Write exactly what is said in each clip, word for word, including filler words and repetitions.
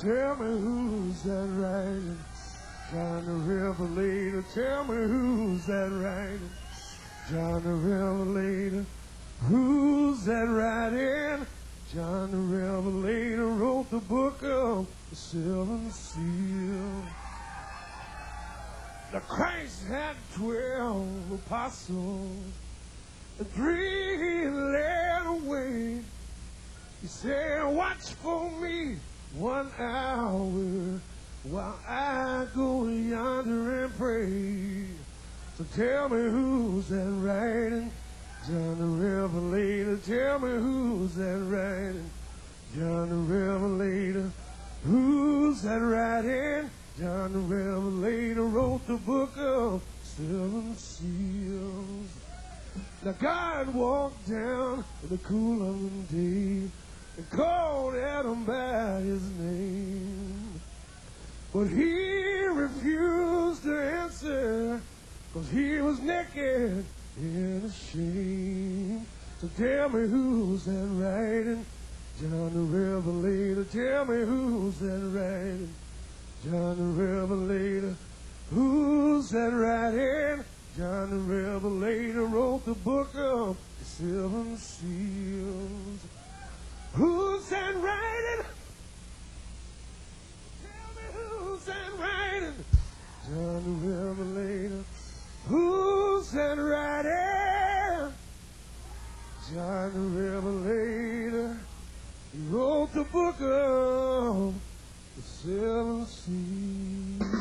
Tell me who's that riding? John the Revelator. Tell me who's that riding? John the Revelator. Who's that riding? John the Revelator wrote the book of the seven seals. The Christ had twelve apostles, and three led away. He said, watch for me one hour while I go yonder and pray. So tell me who's that riding? John the Revelator. Tell me who's that riding? John the Revelator. Who's that riding? John the Revelator wrote the book of seven seals. Now God walked down in the cool of the day and called Adam by his name. But he refused to answer, because he was naked and ashamed. So tell me who's that riding? John the Revelator. Tell me who's that riding? John the Revelator. Who's that riding? John the Revelator wrote the book of the seven seals. Who's that riding? Tell me who's that riding? John the Revelator. Who's that riding? John the Revelator. He wrote the book of the seven seals.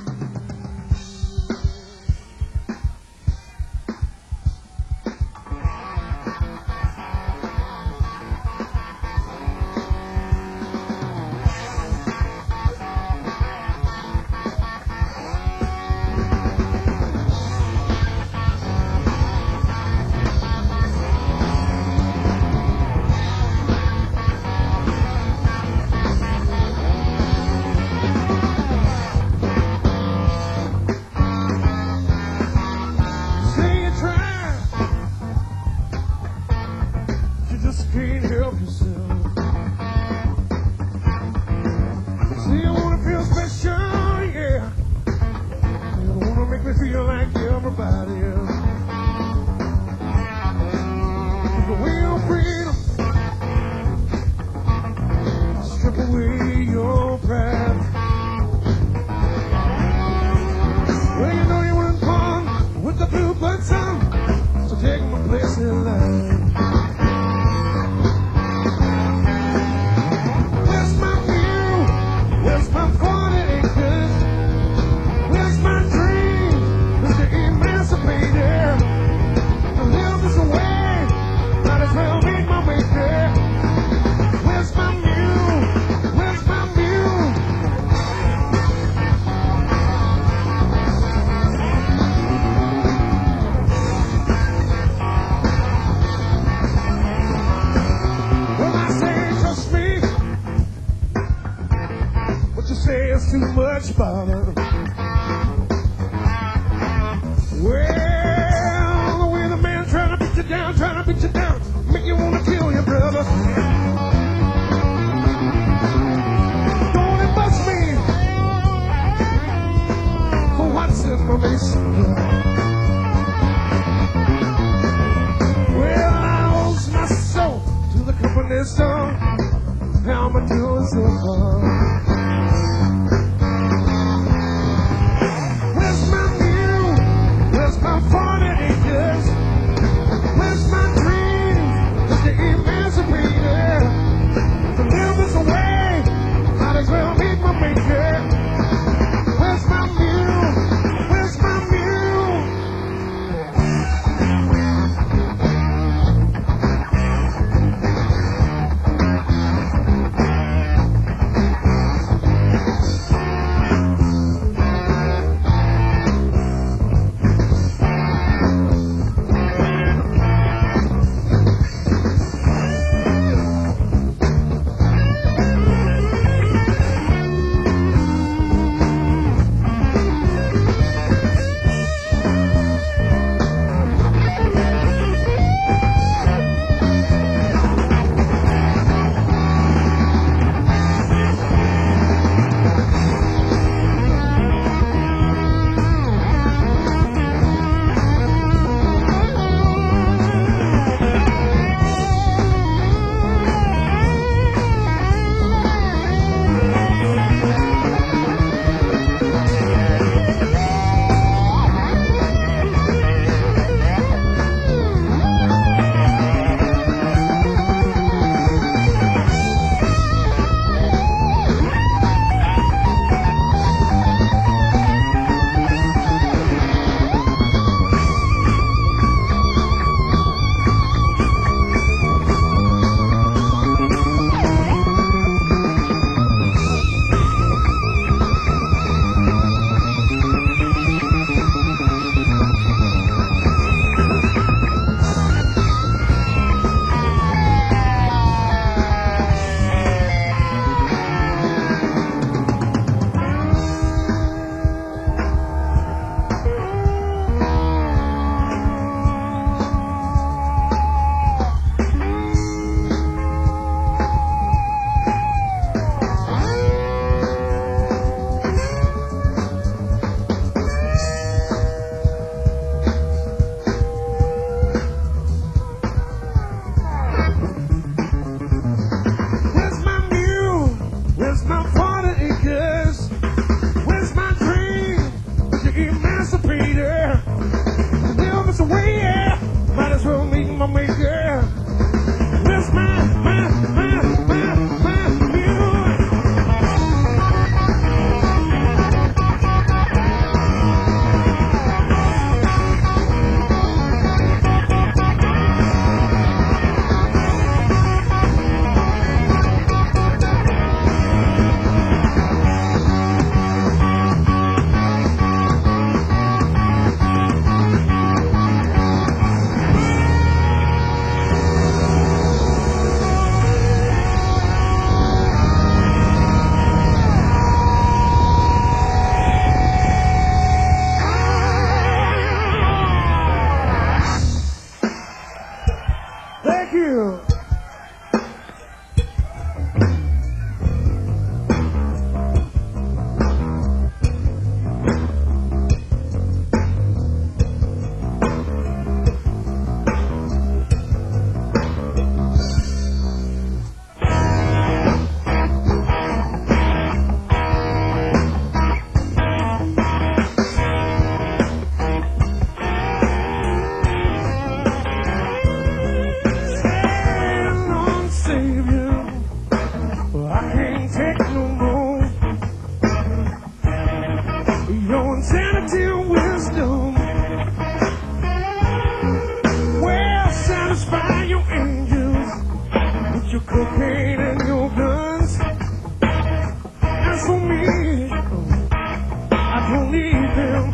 cocaine and your guns. As for me, I don't need them.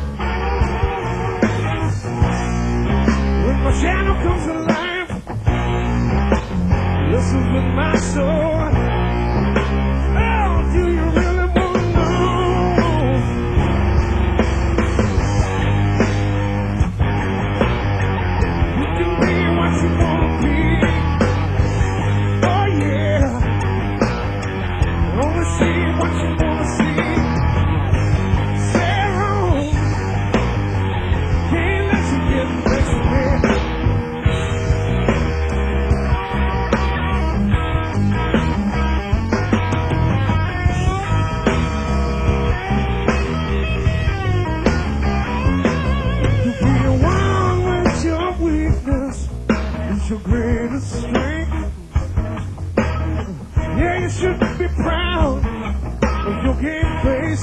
When my shadow comes alive, listen with my soul. Oh, do you really want to know? You can be what you want to be. Oh yeah. Only see what you want to see. Sarah, can't let you get next to me. Your greatest strength. Yeah, you should be proud of your game face.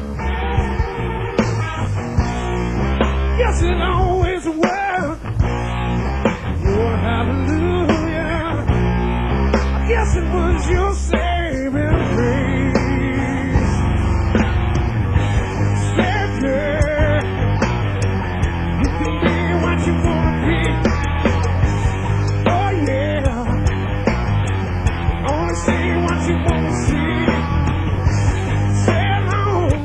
Yes, it always will. Your hallelujah. Yes, it was your saving grace. Savior, you can be what you want to be. See what you want to see. Say hello.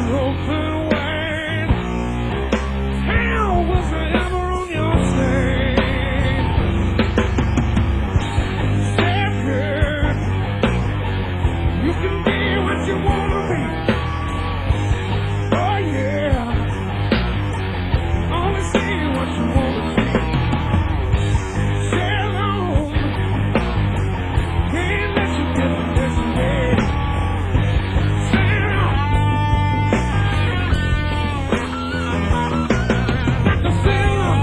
open wide. How was I ever on your side? Said, girl, you can be what you want to be. Oh, yeah. Only see what you want to see. Sail on. Can't let you get this way. Sail on. Got to sail on.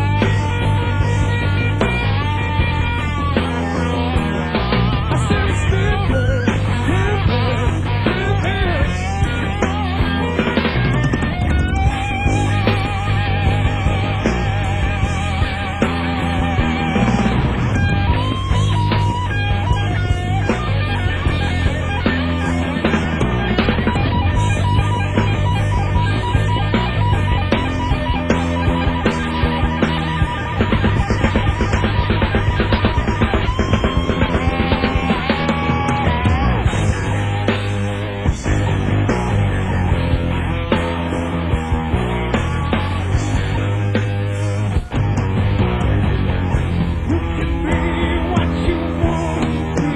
I said, stupid, stupid, stupid. You can be what you want to be.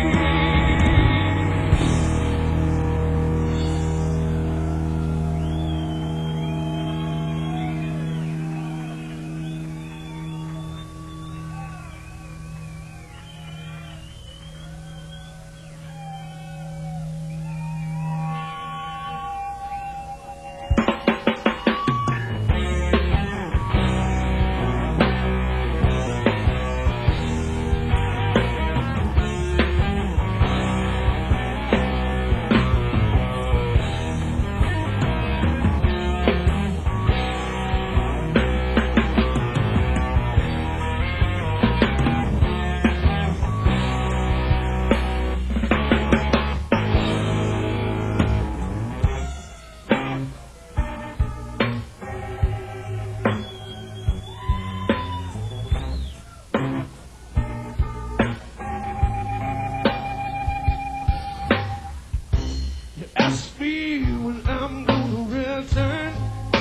You ask me when I'm gonna return.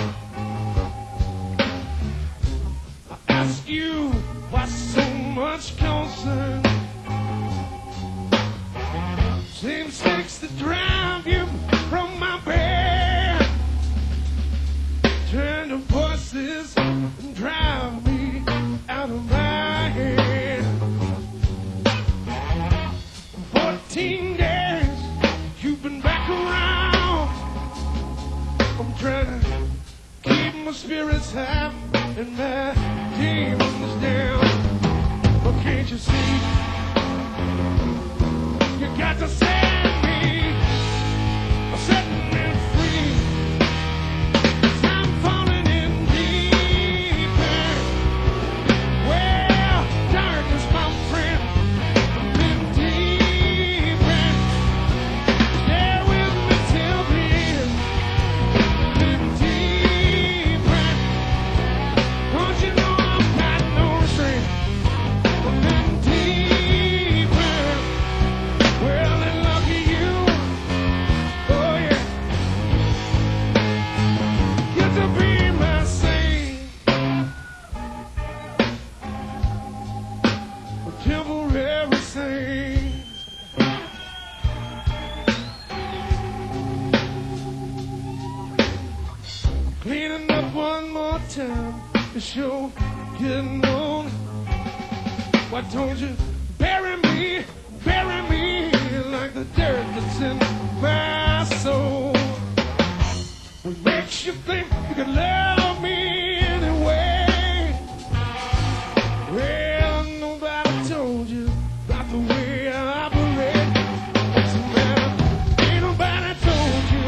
I ask you why so much concern. Same sticks that drive you from my bed turn to voices and drive me out of my head. Fourteen days you've been back around. I'm trying to keep my spirits high and my demons down. But can't you see? You got to set me, set me free. 'Cause I'm falling in deep end. Well, darkness, my friend, I'm in deep end. Stay with me till the end. I'm in deep end. Don't you know I've got no restraint? I'm in deep end. Well, and lucky you. Oh, yeah. Get to be my saint. A temporary saint. Cleaning up one more time. The show getting on. Why don't you bury me, bury me like the dirt that's in my soul? What makes you think you can love me anyway? Well, nobody told you about the way I operate. What's the matter? Ain't nobody told you.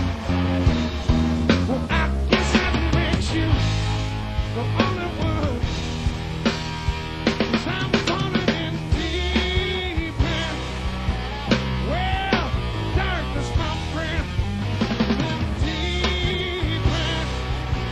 Well, I guess that makes you the only one. 'Cause I'm falling in deep end. Well, darkness, my friend, in deep end.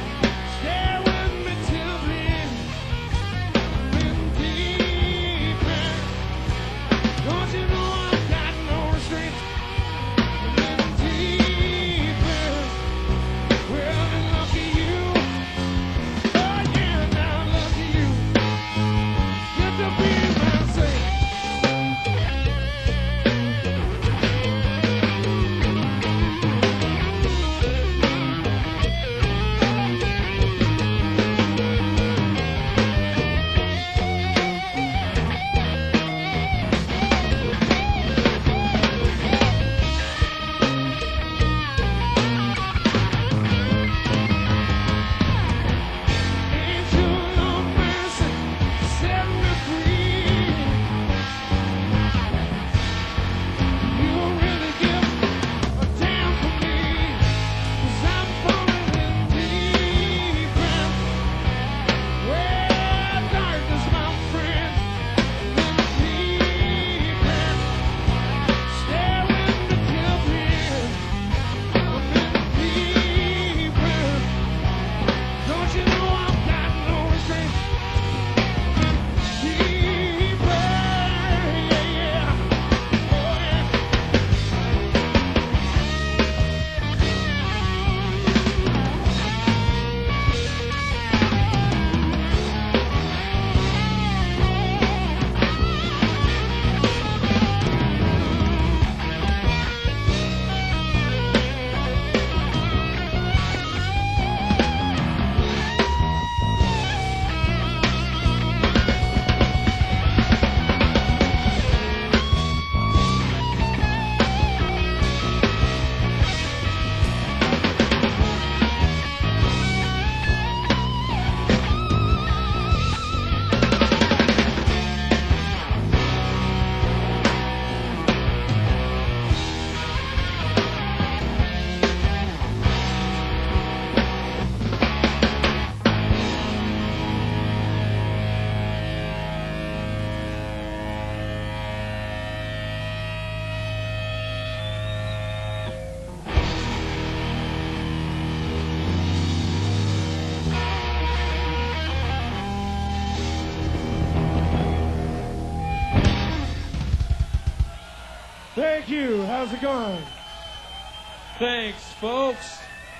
Thank you. How's it going? Thanks, folks.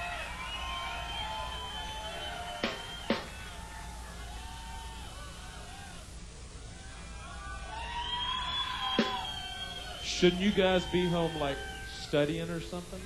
Shouldn't you guys be home, like, studying or something?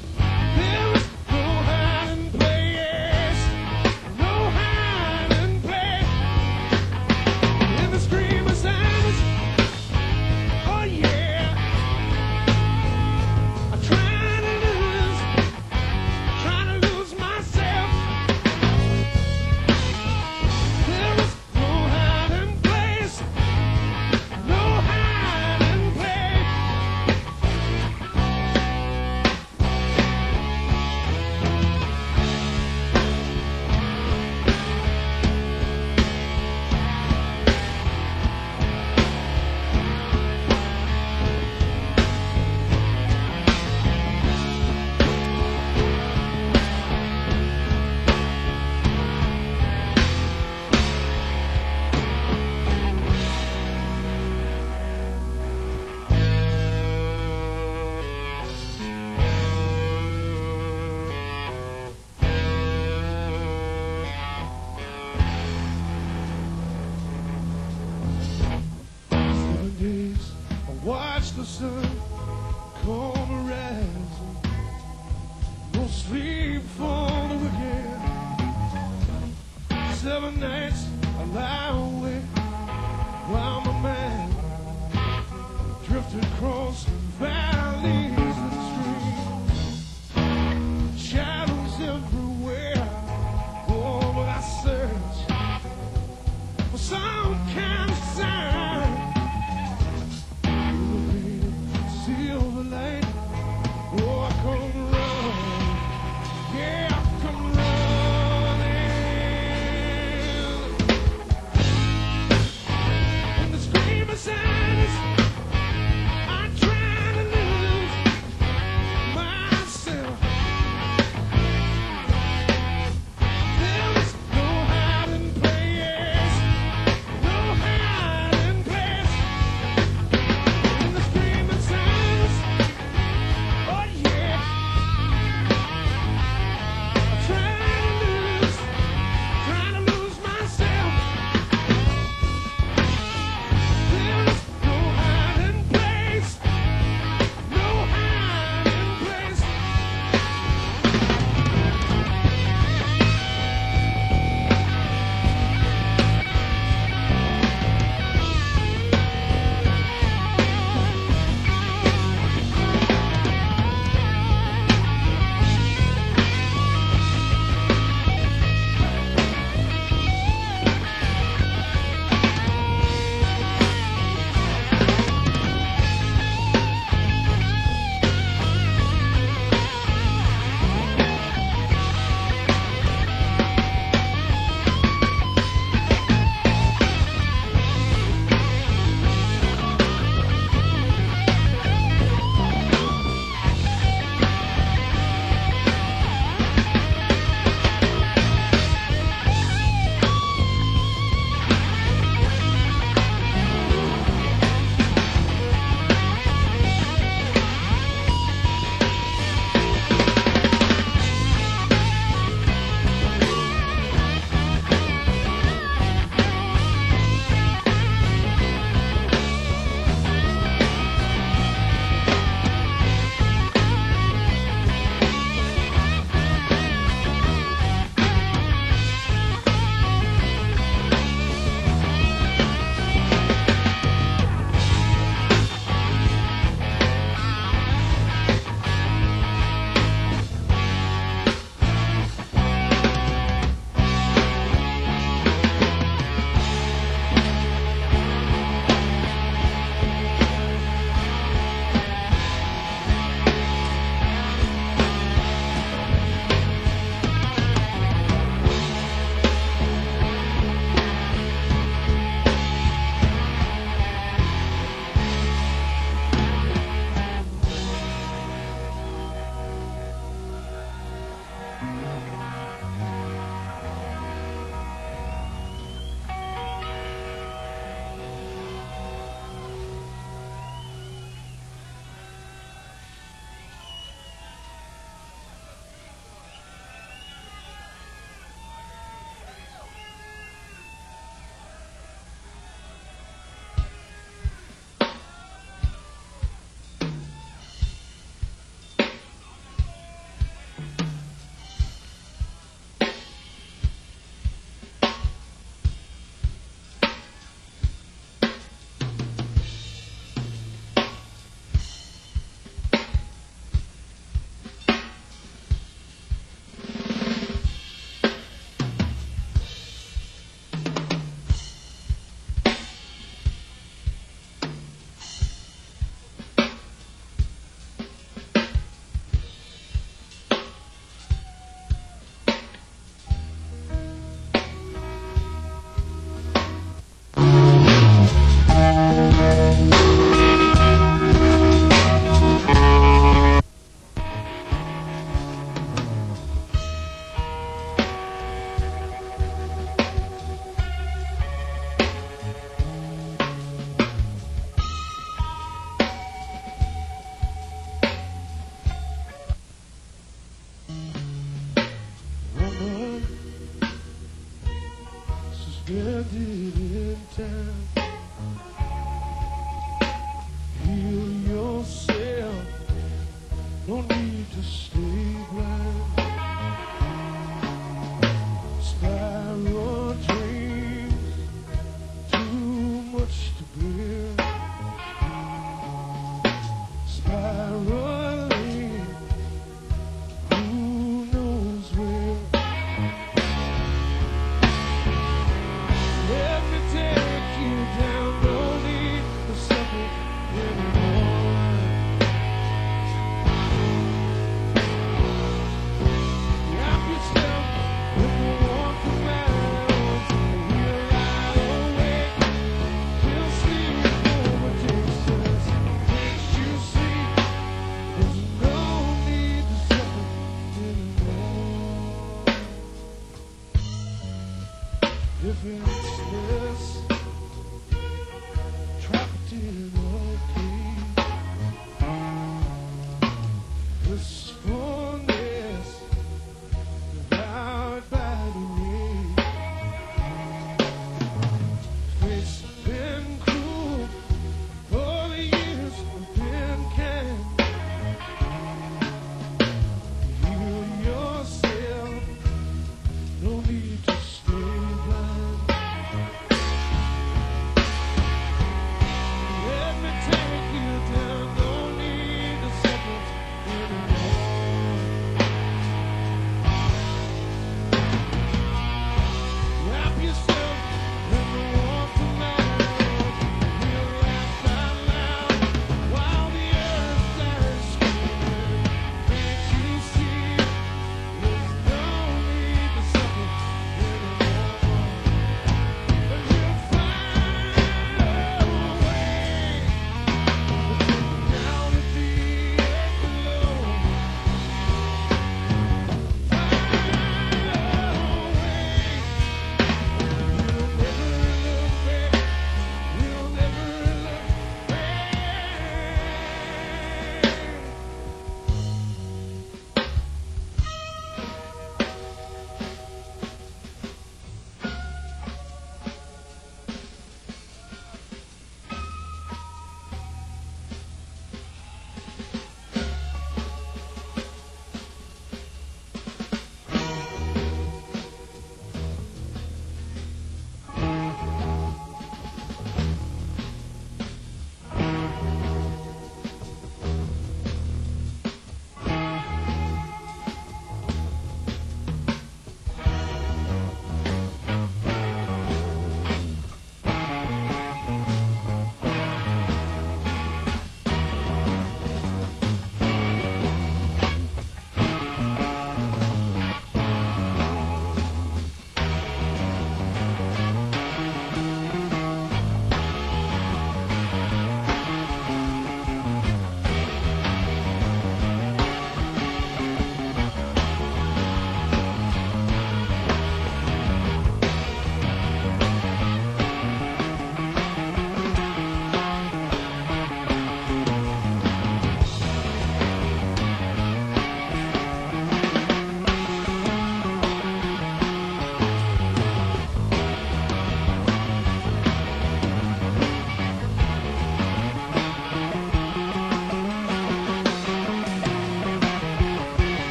There is no hiding place, no hiding place. come rising, no sleep for the wicked. Seven nights I lie awake while my mind drifted across valleys and streams. Shadows everywhere, oh, but I search for some kind of sign. Silver light, oh, I come running, yeah, I come running. And the screaming silence, I'm trying to lose myself. There's no hiding place, no hiding place. In the screaming silence, oh yeah, I'm trying to lose, trying to lose myself. There's no hiding place, no hiding place. in time. Heal yourself. defenseless, trapped in a cage. Wistfulness devoured by the rain. Fate's been cruel, all the years have been kind. Heal yourself, no need to stay blind. Let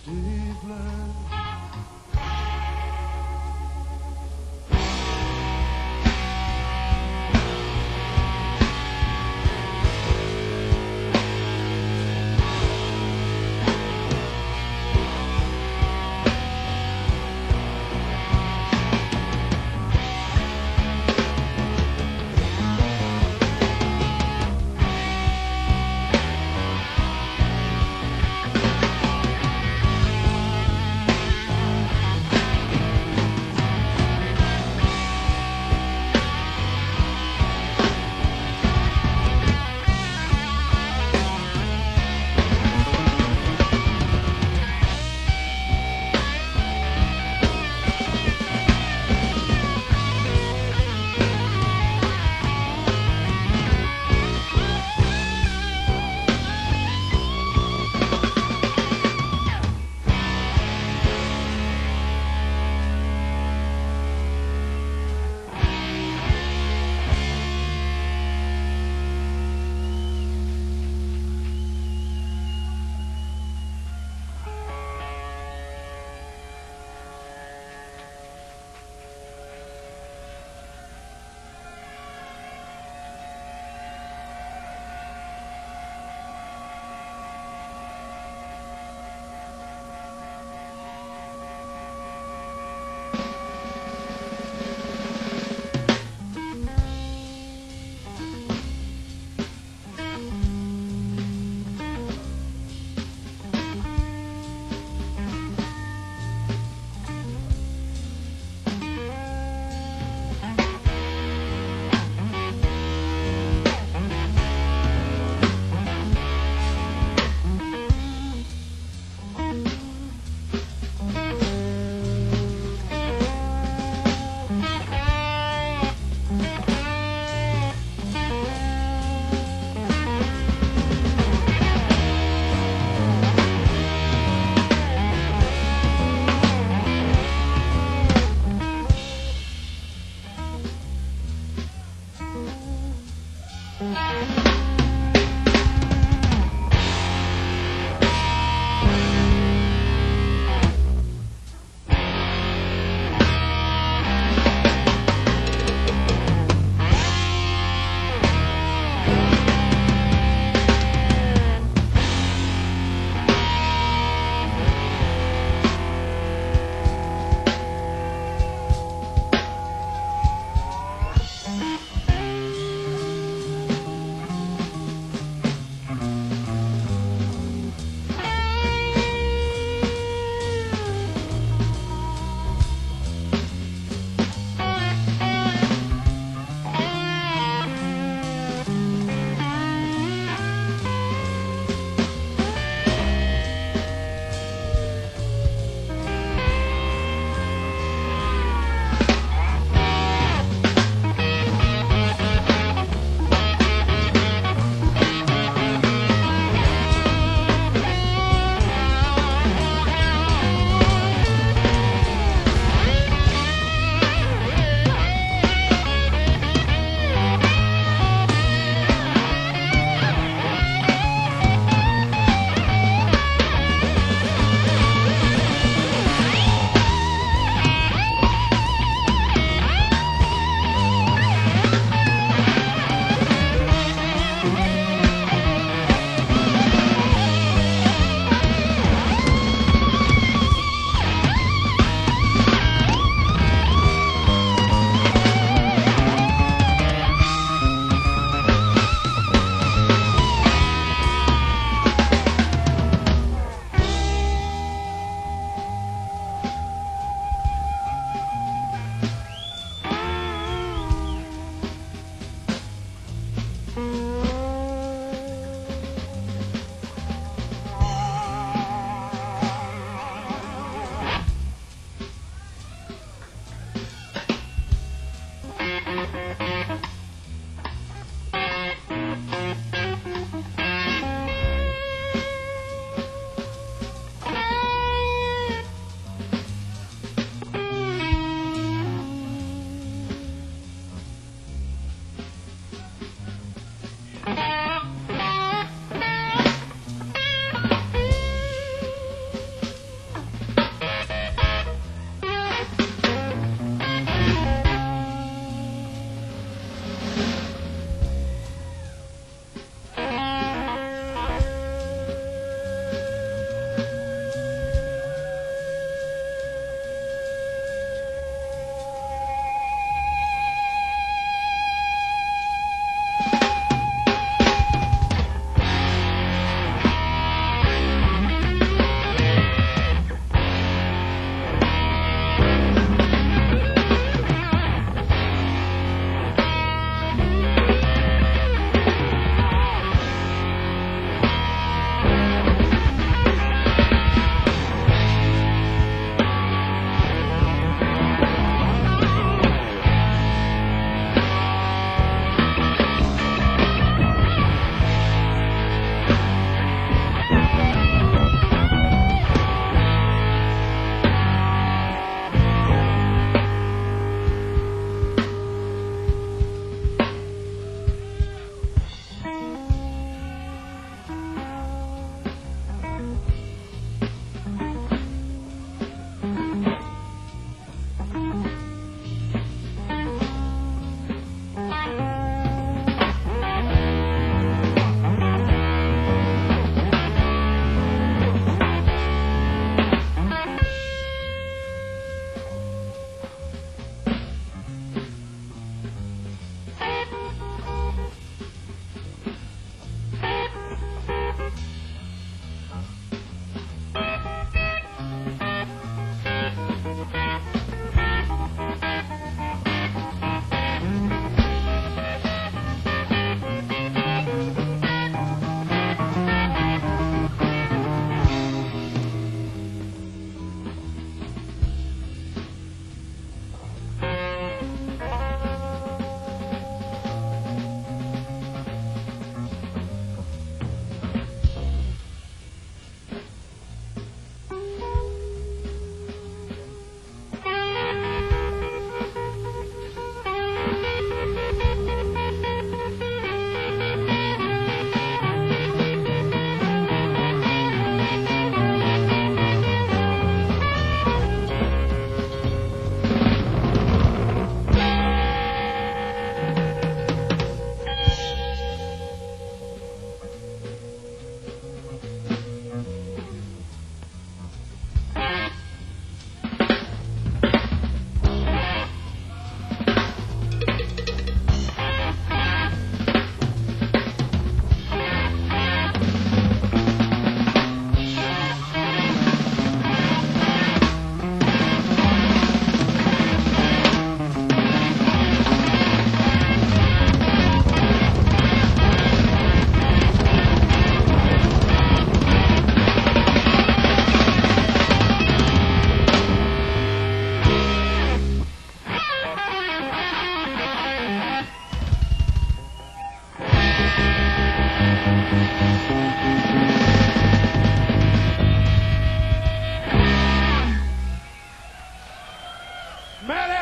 stay blind.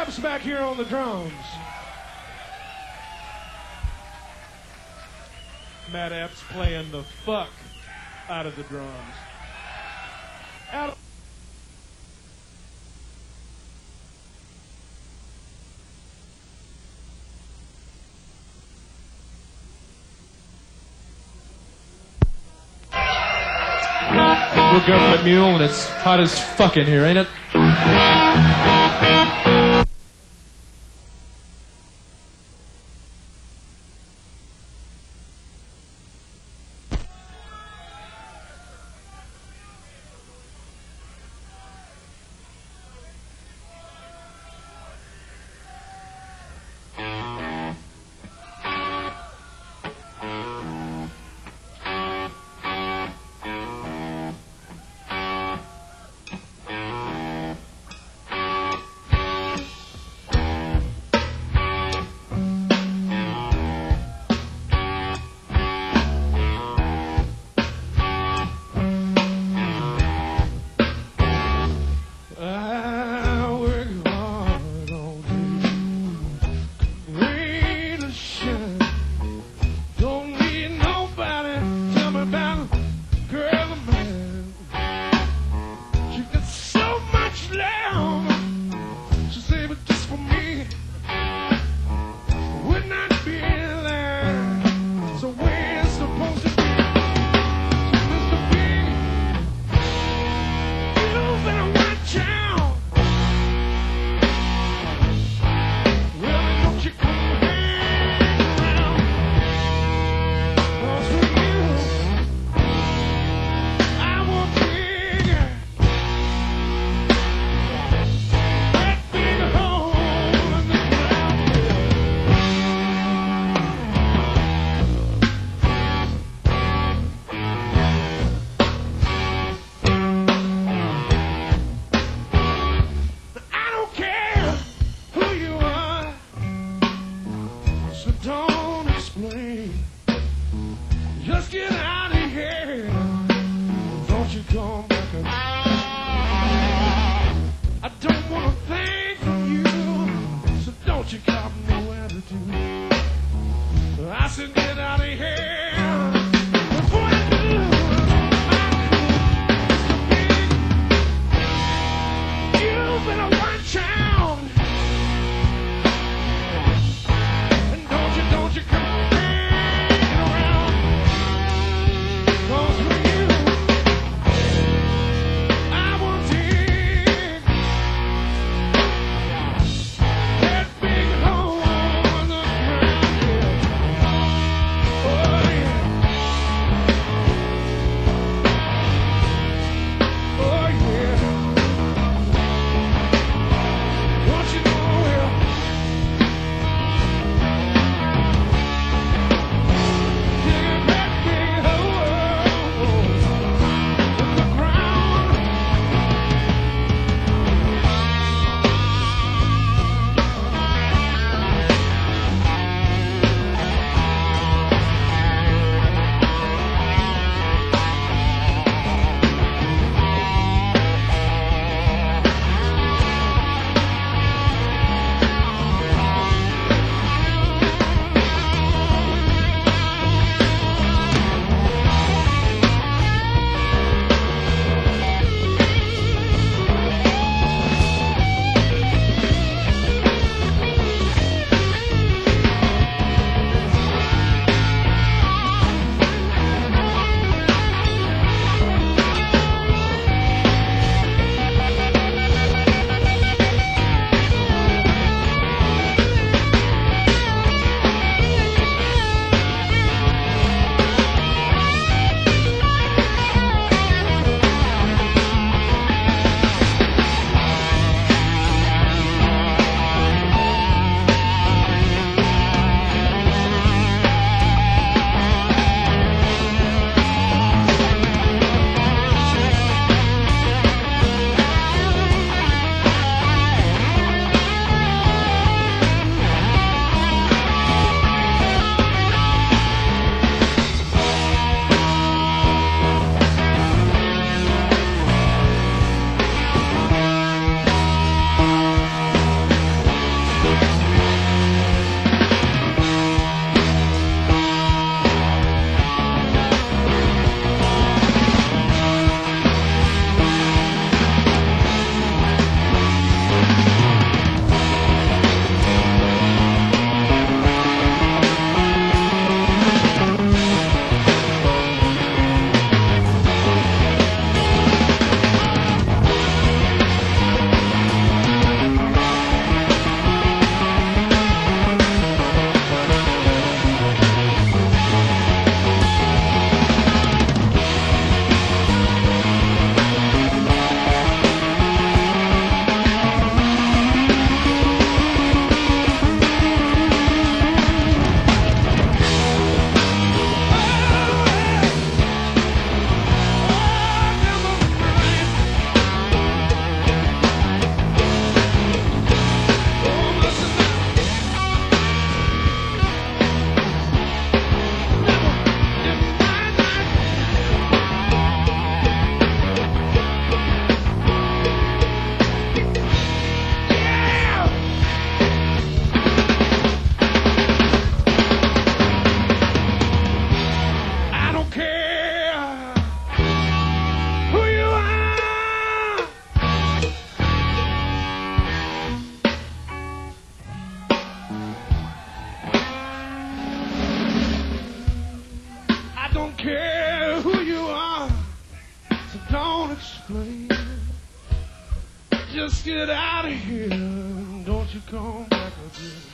Epps back here on the drums. Matt Epps playing the fuck out of the drums. Out We're Government Mule, and it's hot as fuck in here, ain't it? Just get out of here, don't you come back again.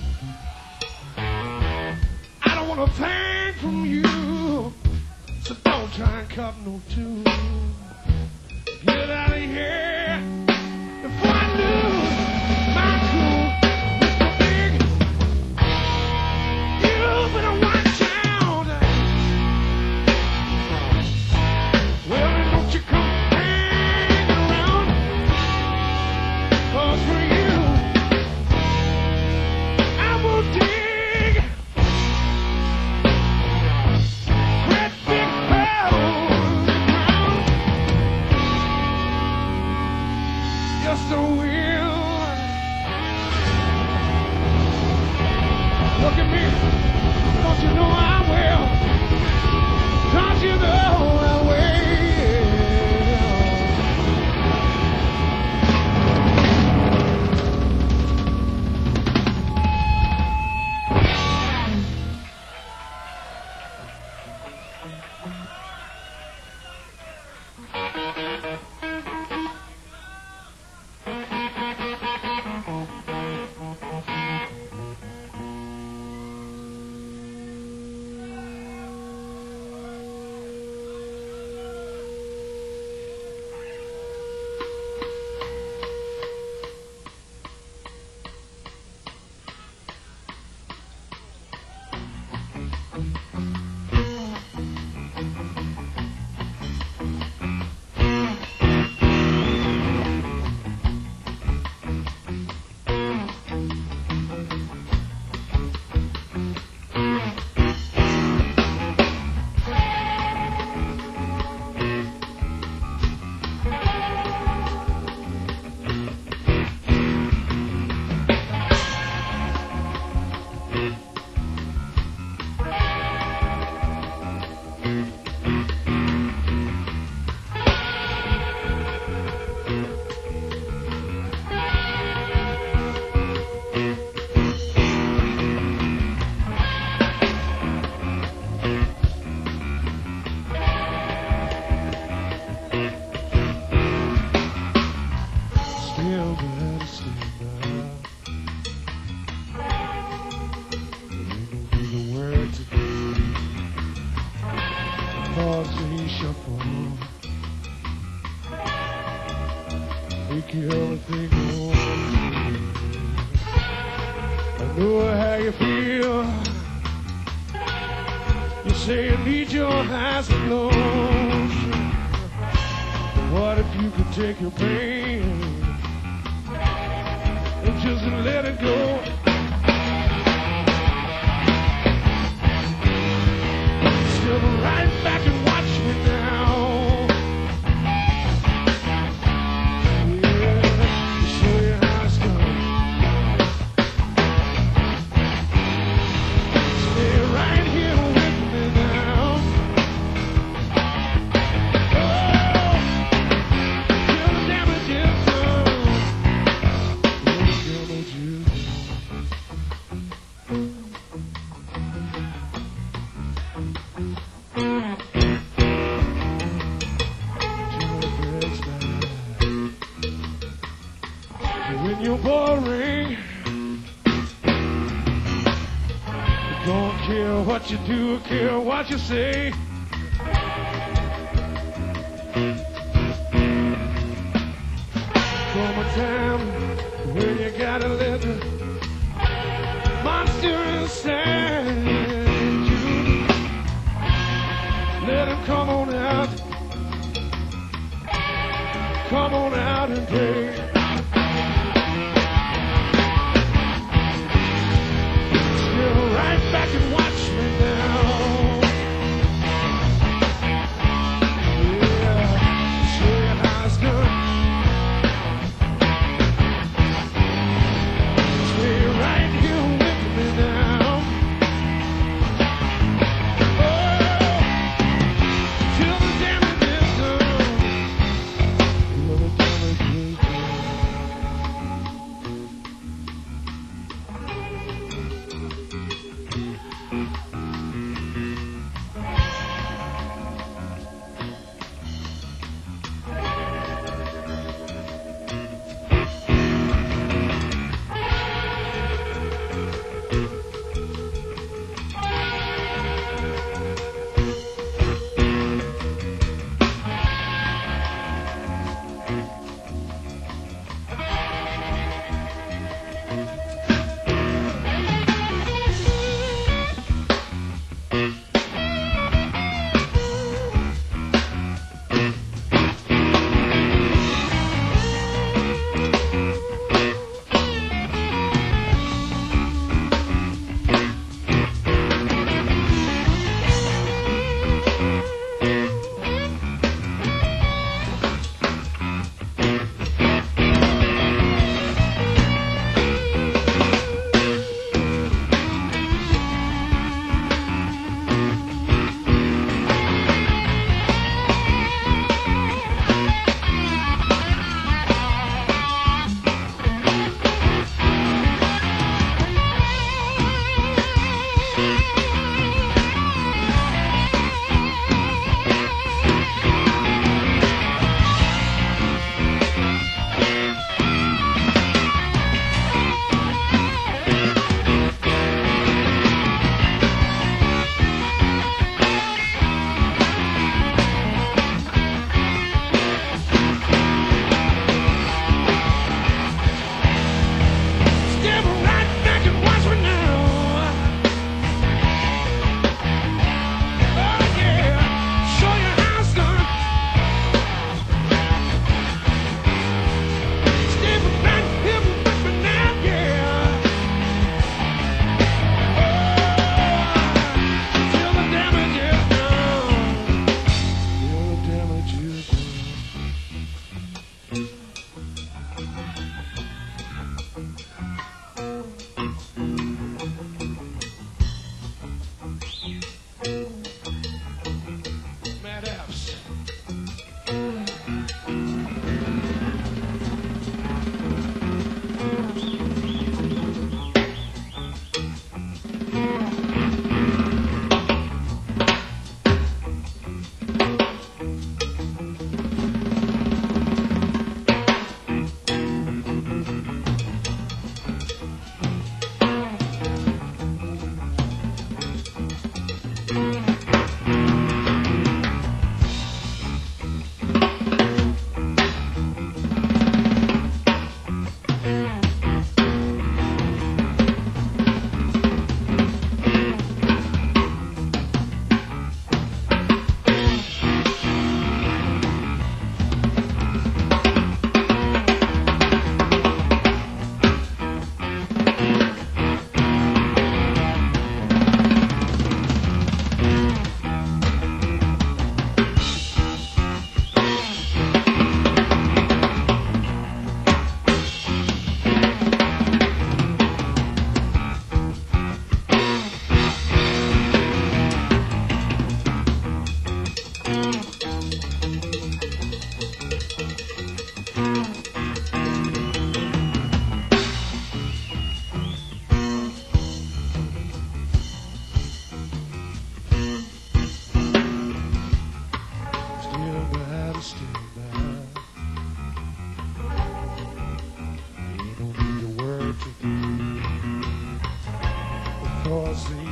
I don't want a thing from you, so don't try and cut no tune. Get out of here before I lose my cool. Mister Big, you better watch out. Well, then don't you come hang around, 'cause for you I will dig great big holes in the ground. Yes, I will. Look at me, don't you know I will? Don't you know I will? Still better stay now. Ain't no real word to do. Pause and shuffle. Make everything over. I know how you feel. You say you need your eyes closed. What if you could take your pain and just let it go? Still right back and watch me now. Yeah, show you how it's done. Stay right here with me now. Oh, till the damage is done. Till the damage is when you're boring, you don't care what you do, care what you say. From a time when you gotta let the monster inside you, let him come on out, come on out and play. Right back and watch me now. Yeah, show you how it's done. Stay right here with me now. Oh, till the damage is done. Till the damage is done.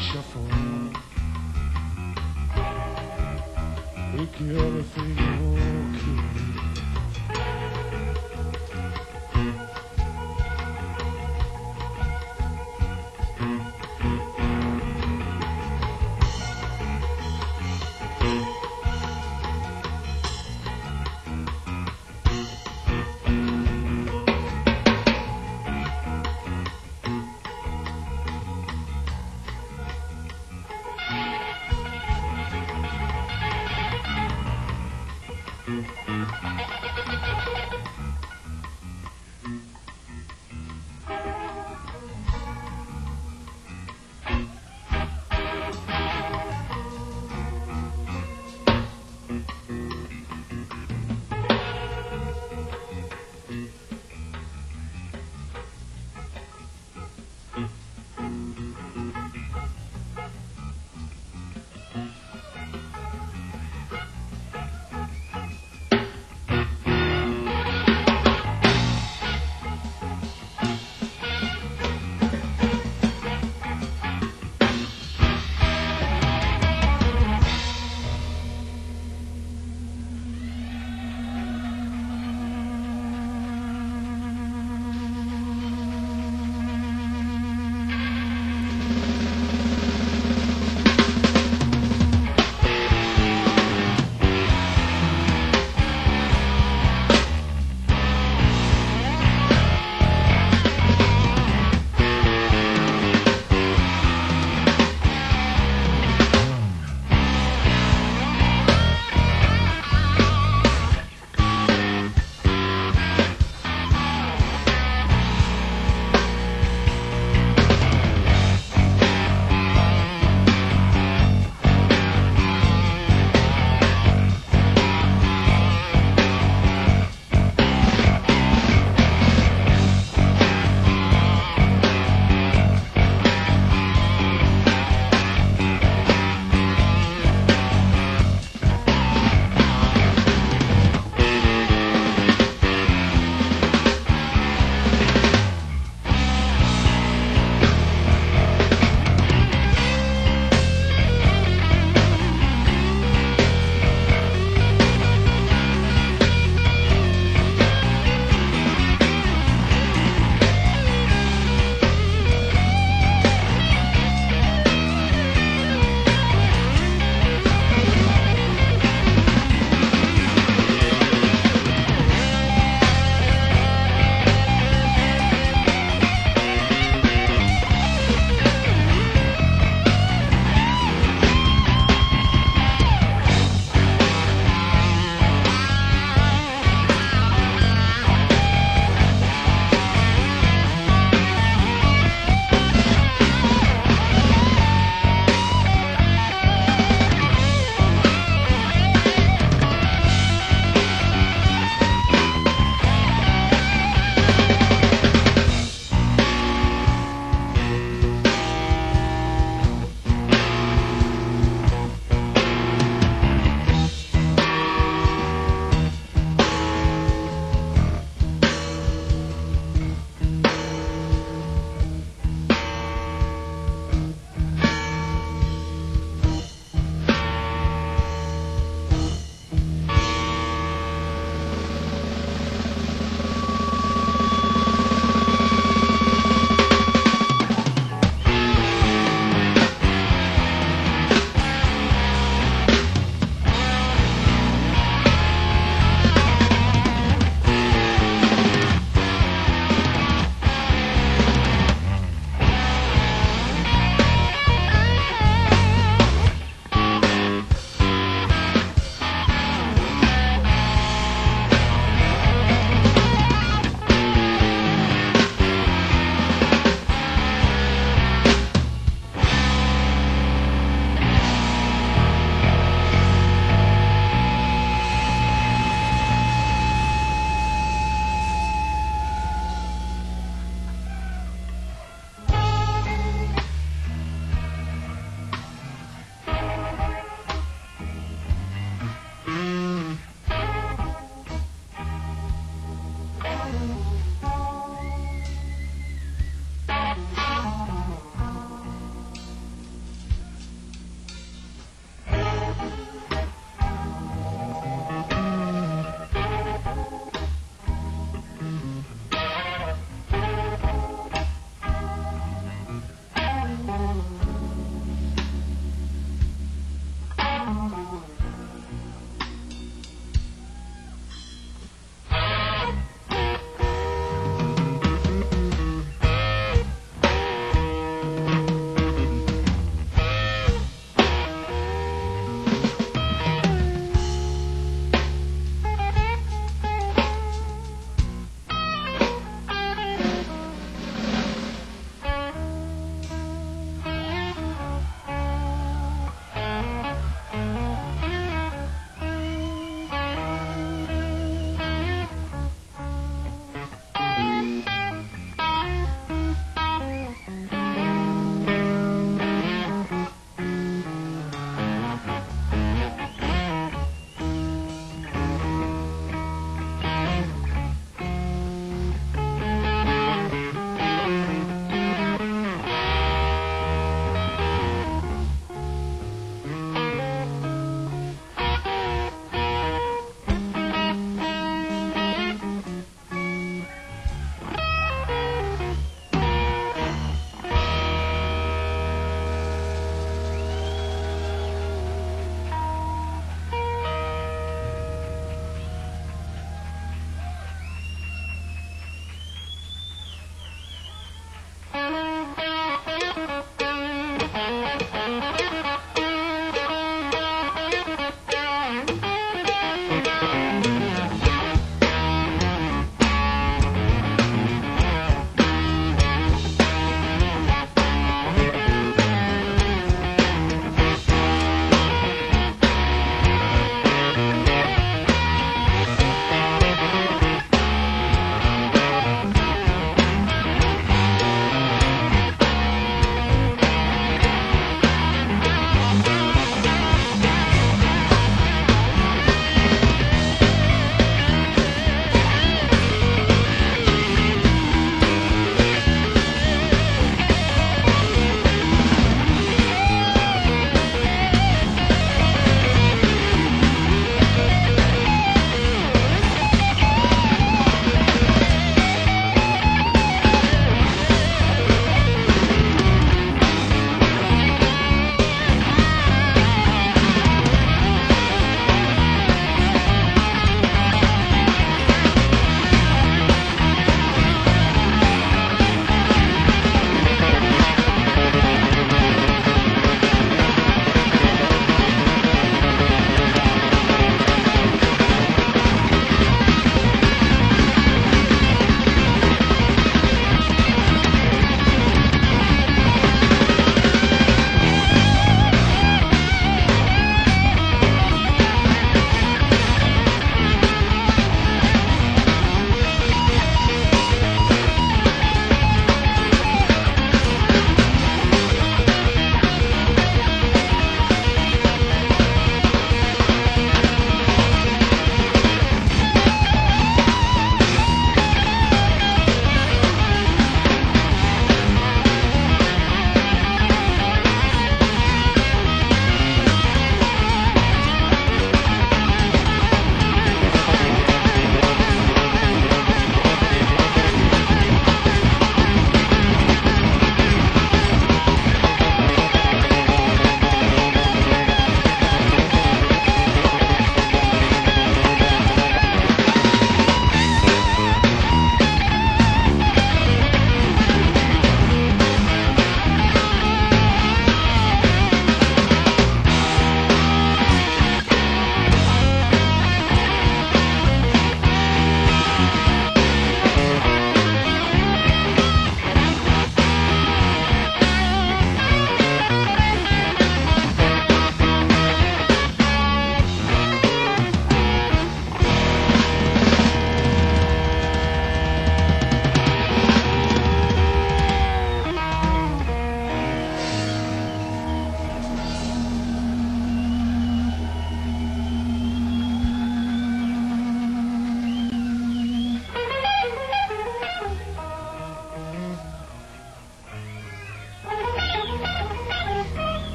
shuffle. Make everything okay.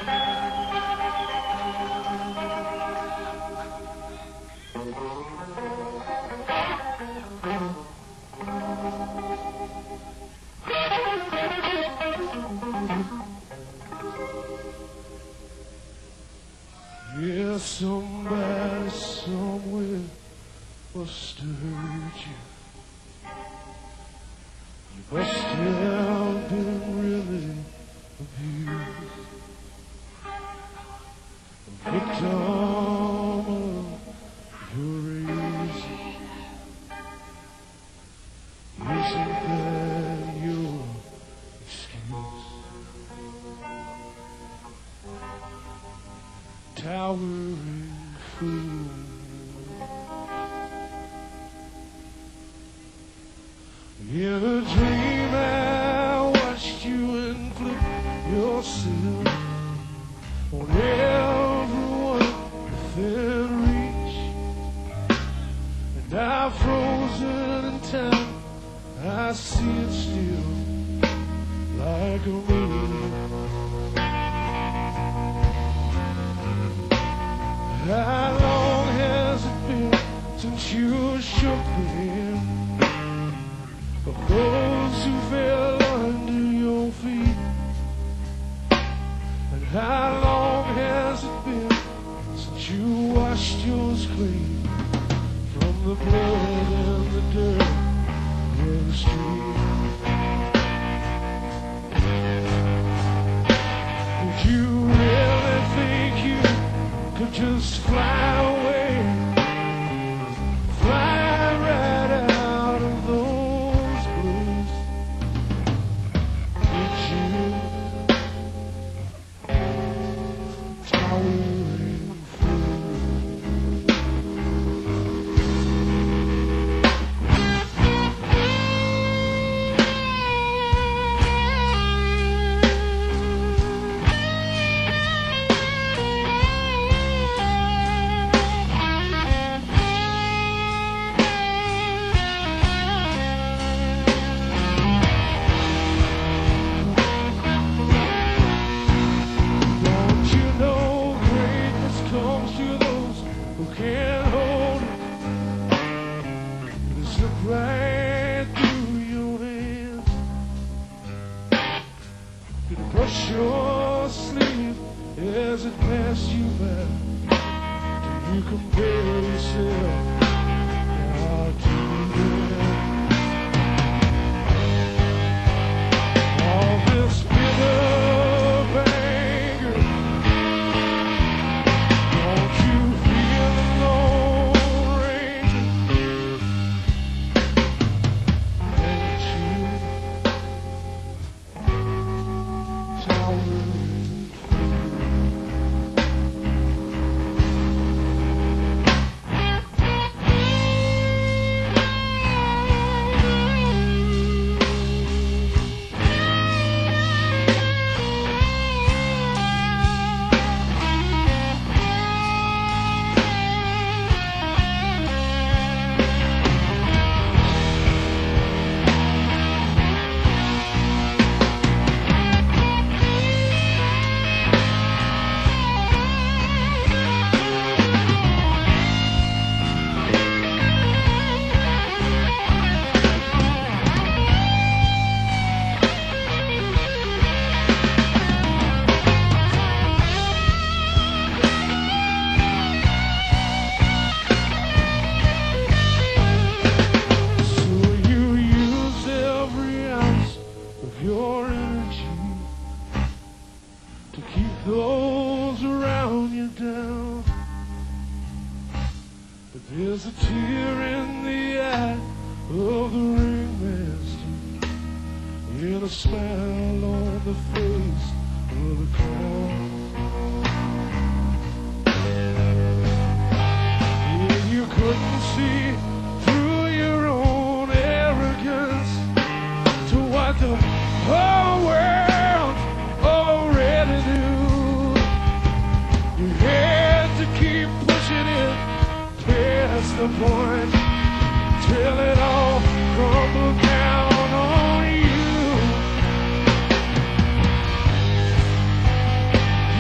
Yeah, somebody somewhere must have hurt you. You must have been really abused. A victim of your reason. Isn't that your excuse? Towering fool. In a dream I watched you inflict yourself on everyone within reach. And I've frozen in time, I see it still like a movie. How long has it been since you shook the hand of those who fell under your feet? And how long has it been since you washed yours clean from the blood and the dirt of the street? Did you really think you could just fly away, fly right out of those blues? Did you, towering fool? Don't you know greatness comes to those who can't hold it? It's the right through your hands. You brush your sleeve as it passed you by. Do you compare yourself now to them? All this bitter anger, don't you feel the Lone Ranger? Ain't you towering your energy to keep those around you down? But there's a tear in the eye of the ringmaster, and a smile on the face of the clown. Yeah, you couldn't see through your own arrogance to what the whole world already knew. You had to keep pushing it past the point till it all crumbled down on you.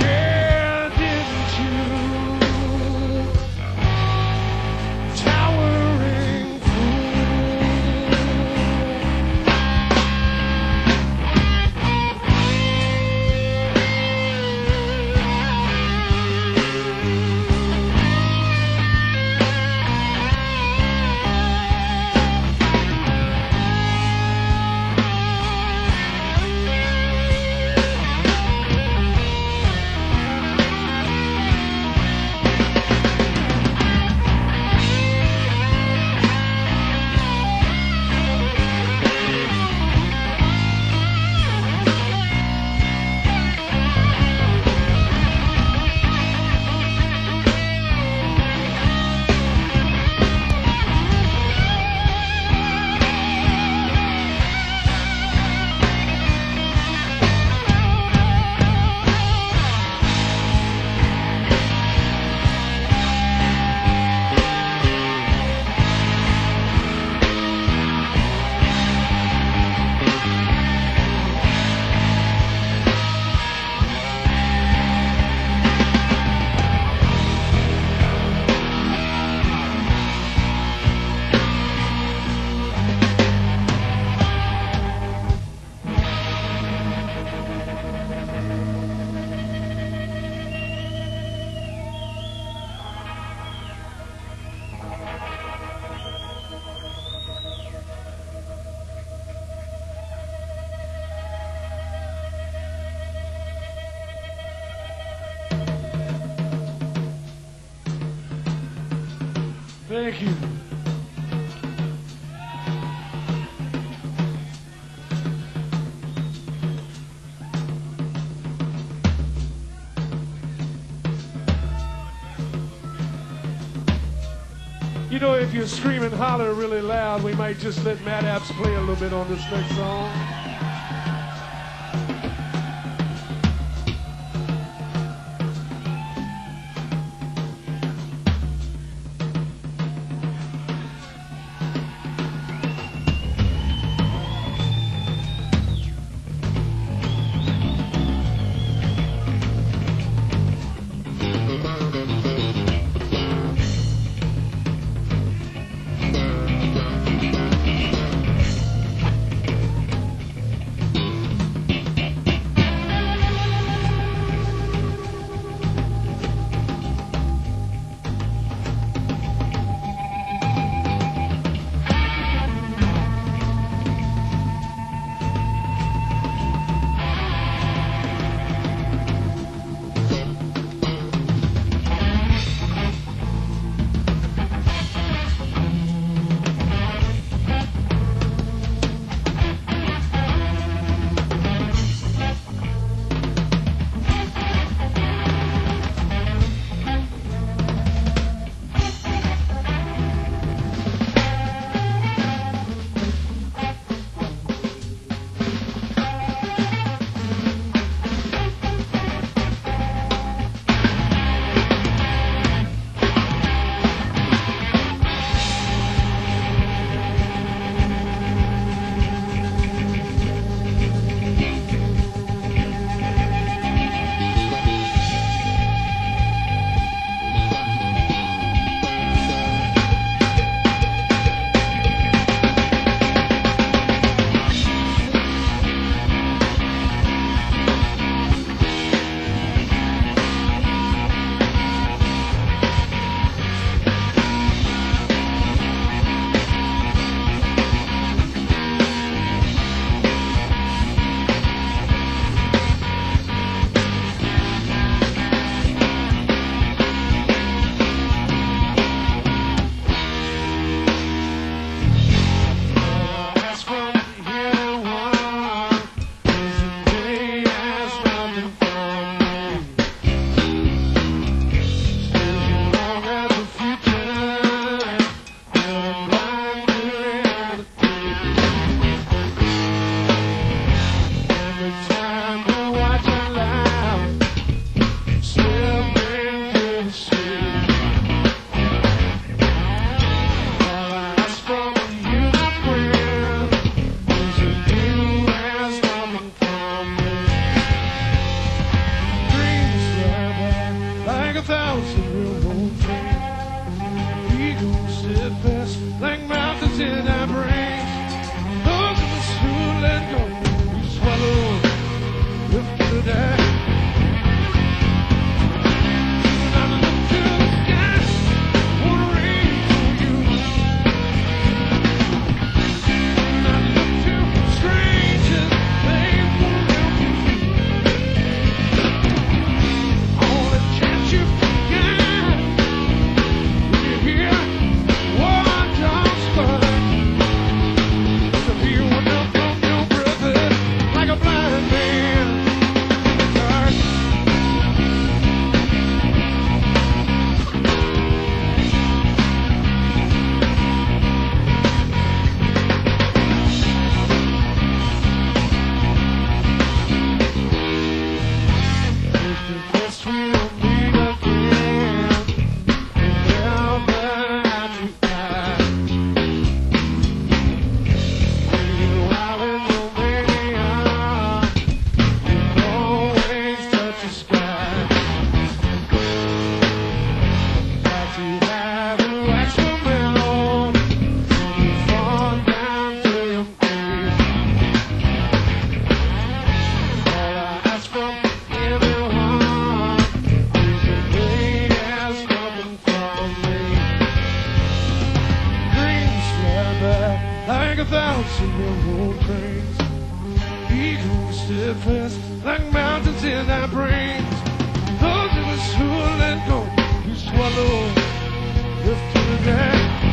Thank you. You know, if you scream and holler really loud, we might just let Matt Apps play a little bit on this next song. thousand railroad trains. Eagles steadfast like mountains in our brains. Those of us who will let go, who swallow, lift to the ground.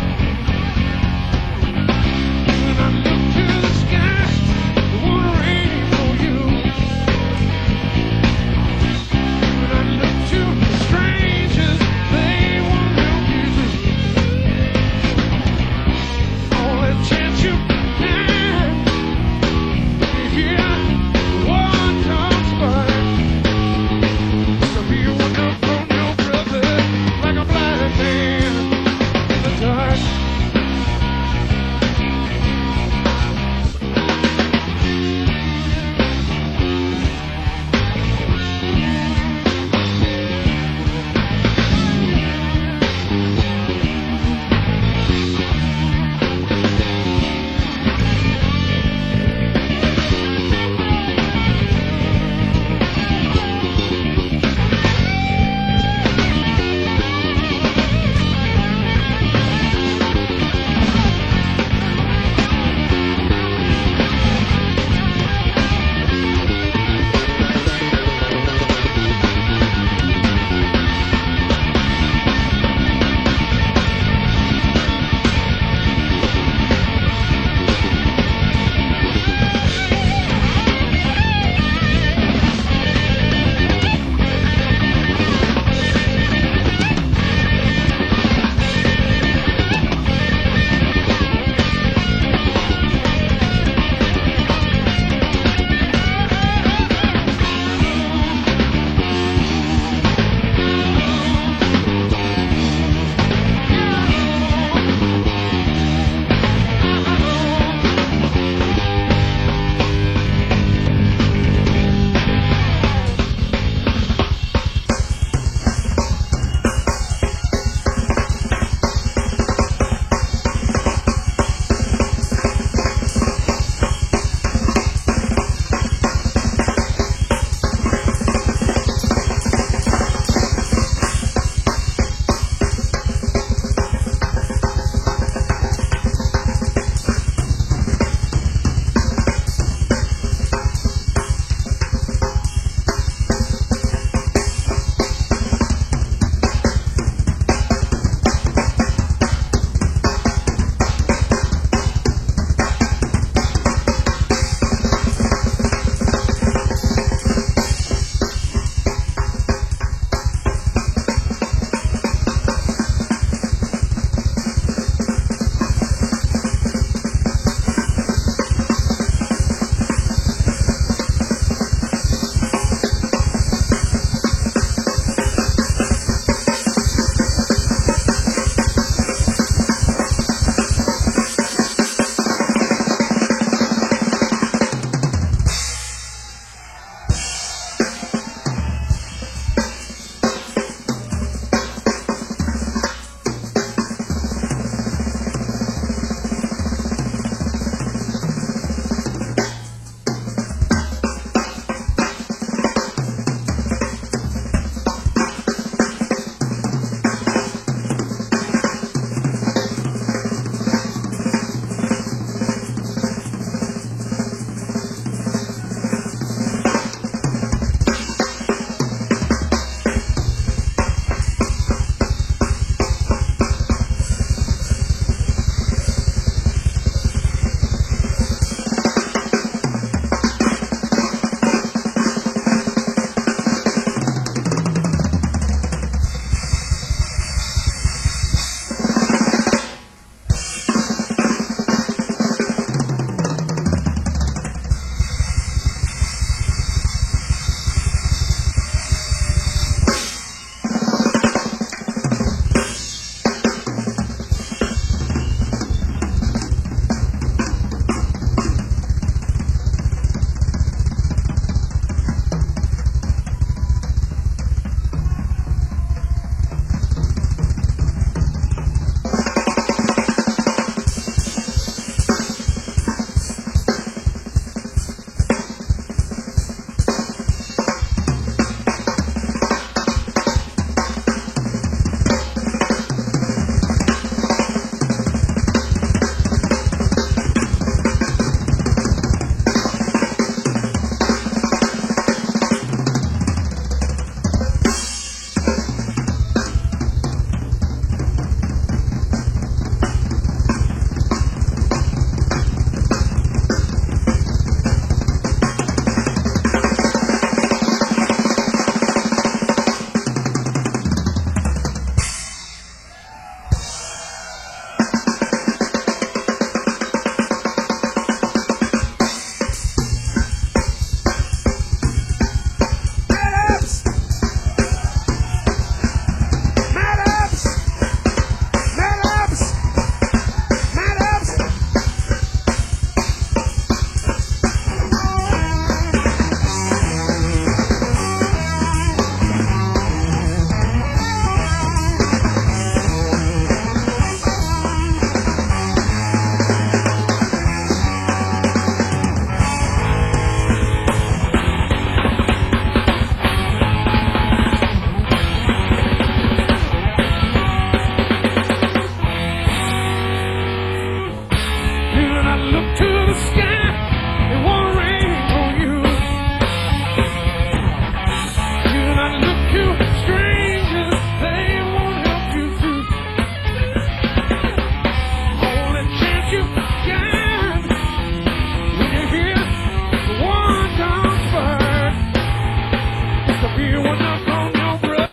look to the sky, it won't rain on you. Do not look to strangers, they won't help you through. Only chance you got when you hear the one gun bird is to be one knock on your breath.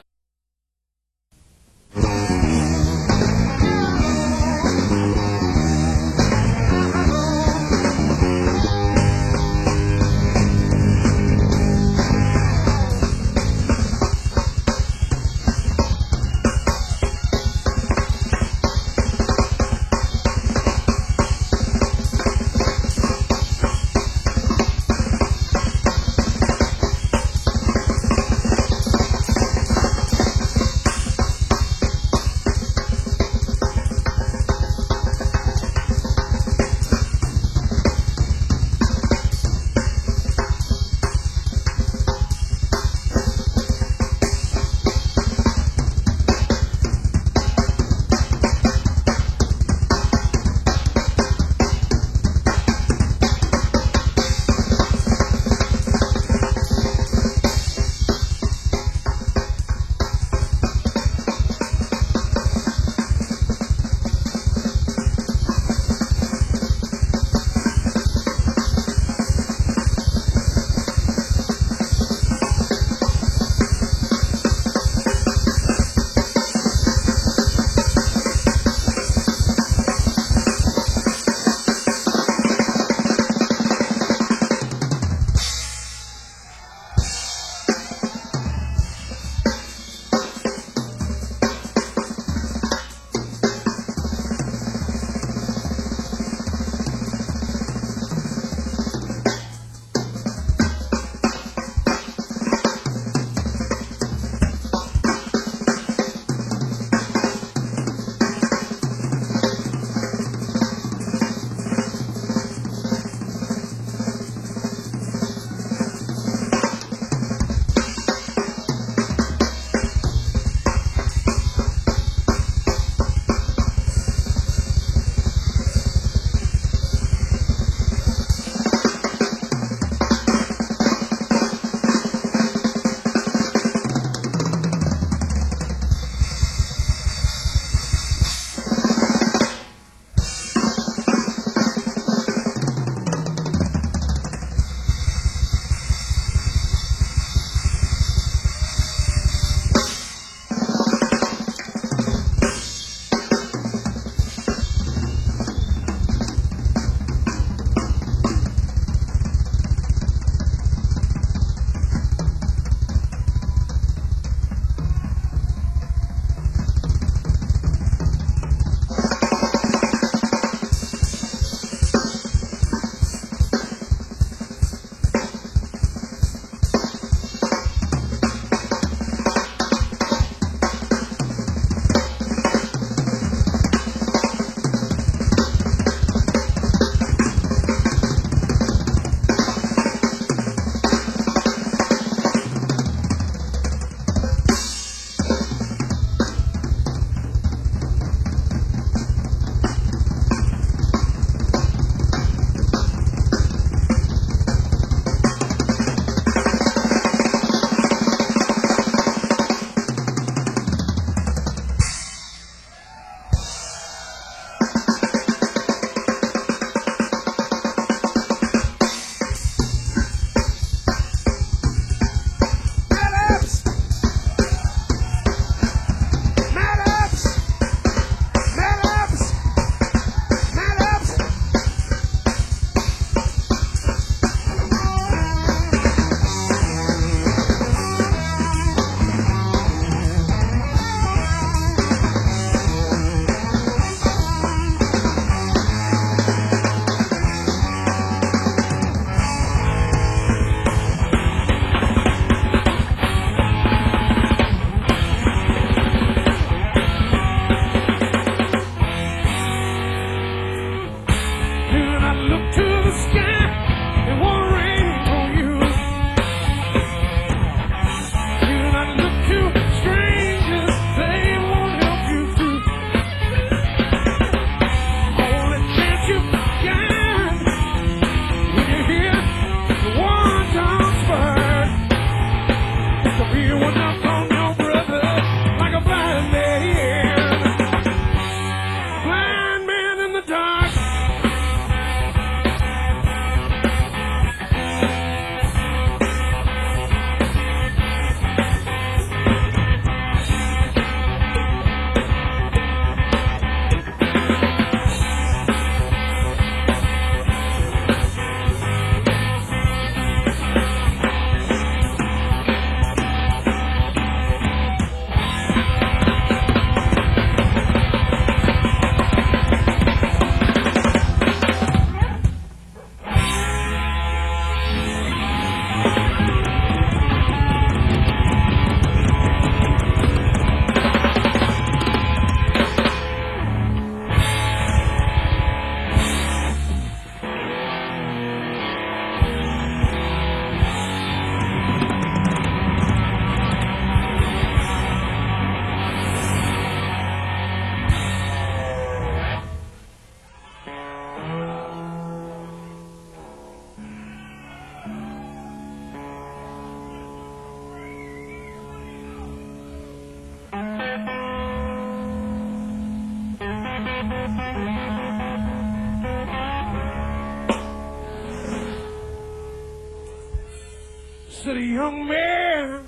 Said a young man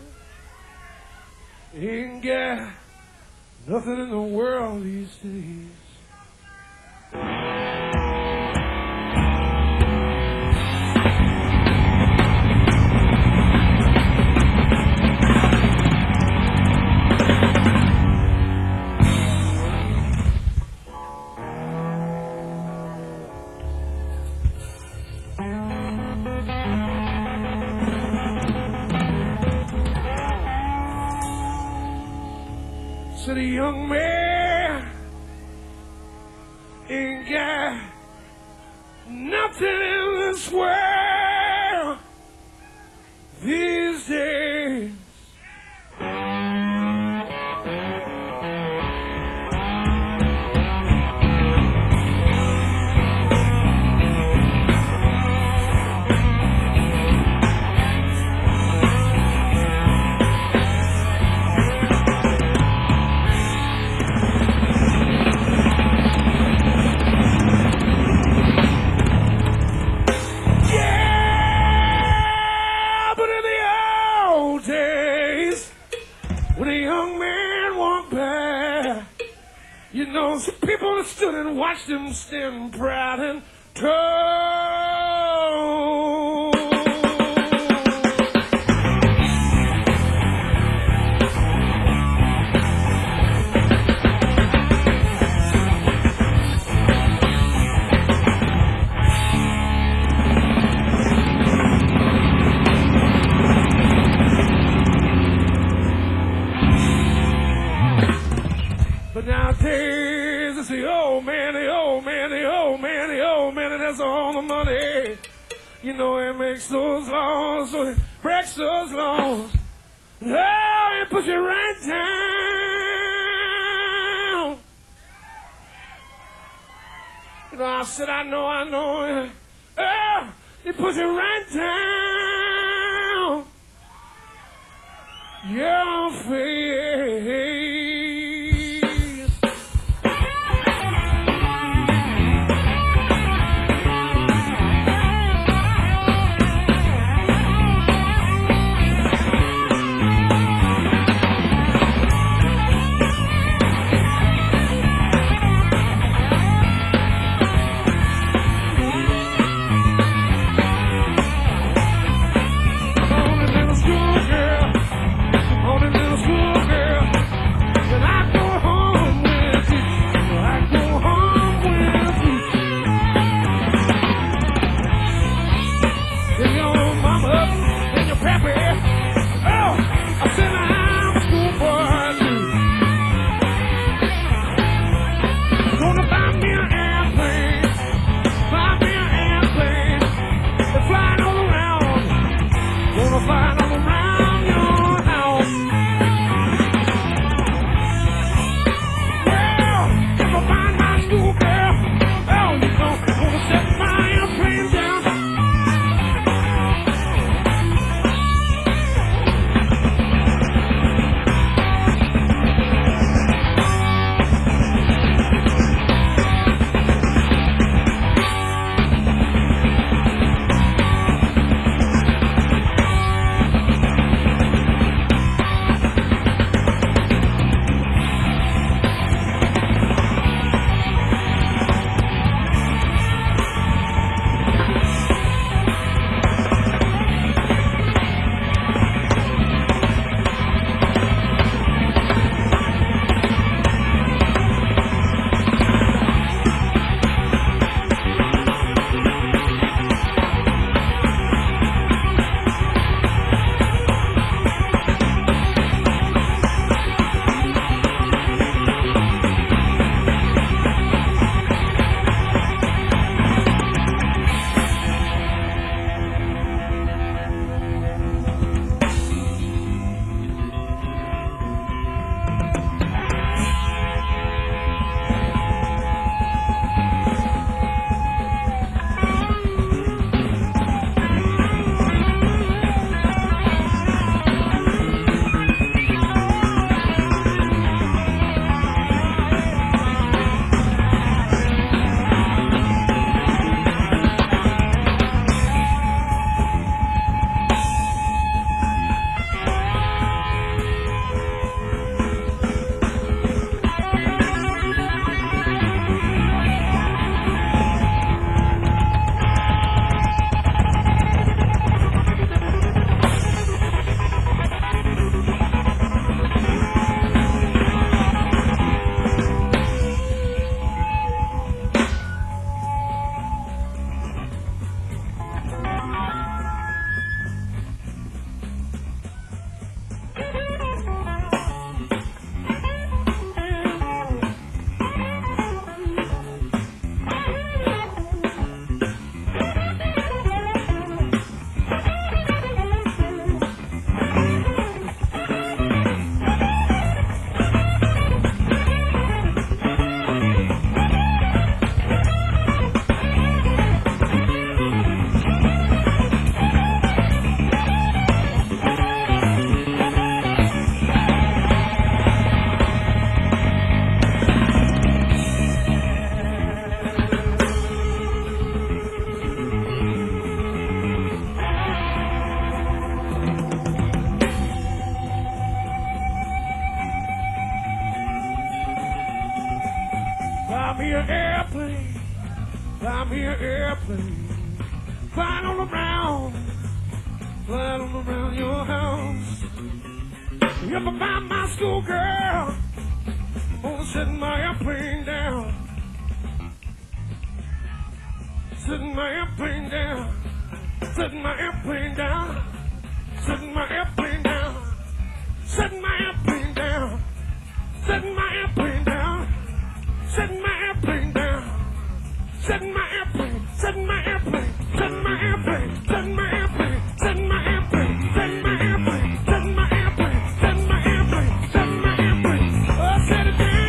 ain't got nothing in the world these days. Said a young man ain't got nothing in this world these days. When a young man walked by, you know, some people stood and watched him stand proud and tall. But nowadays it's the old man, the old man, the old man, the old man, and that's all the money. You know, it makes those laws, so it breaks those laws. Oh, it puts you right down. You know, I said, I know, I know. Oh, it puts you right down. Your face. On a little school girl, airplane, flying all around, flying all around your house. If I find my schoolgirl, gonna set my airplane down, setting my airplane down, setting my airplane down, setting my airplane down, setting my airplane down, setting my airplane down, setting my airplane down, setting my airplane, setting my airplane, setting my airplane, setting my airplane, setting my airplane, setting my airplane, setting my airplane, setting my airplane, setting my airplane, oh, set it down.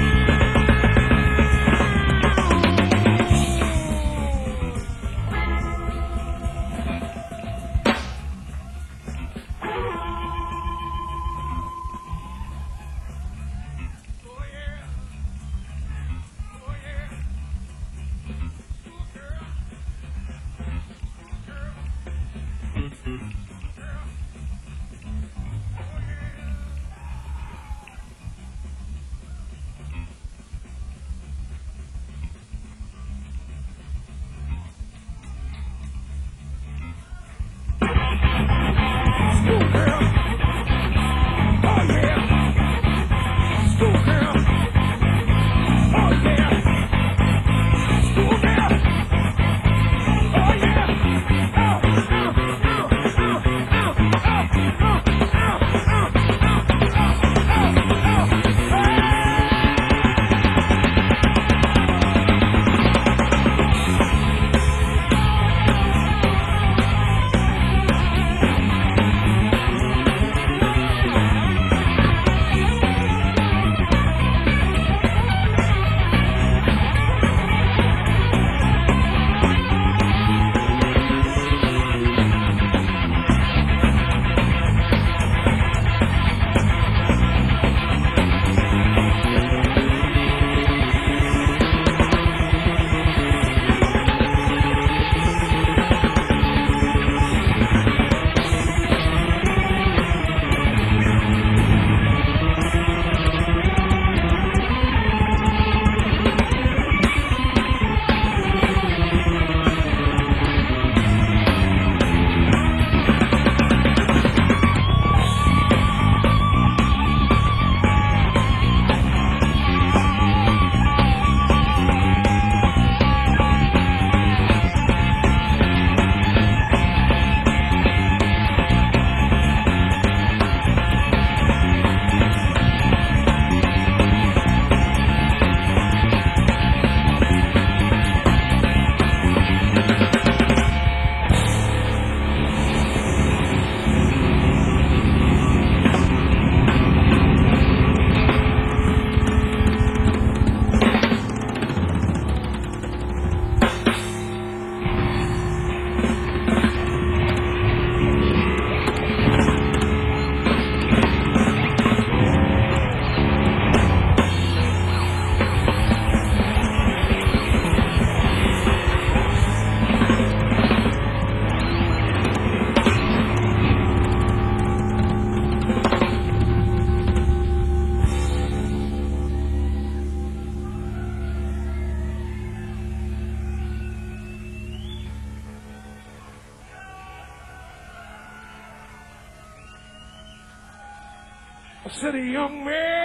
I said, a young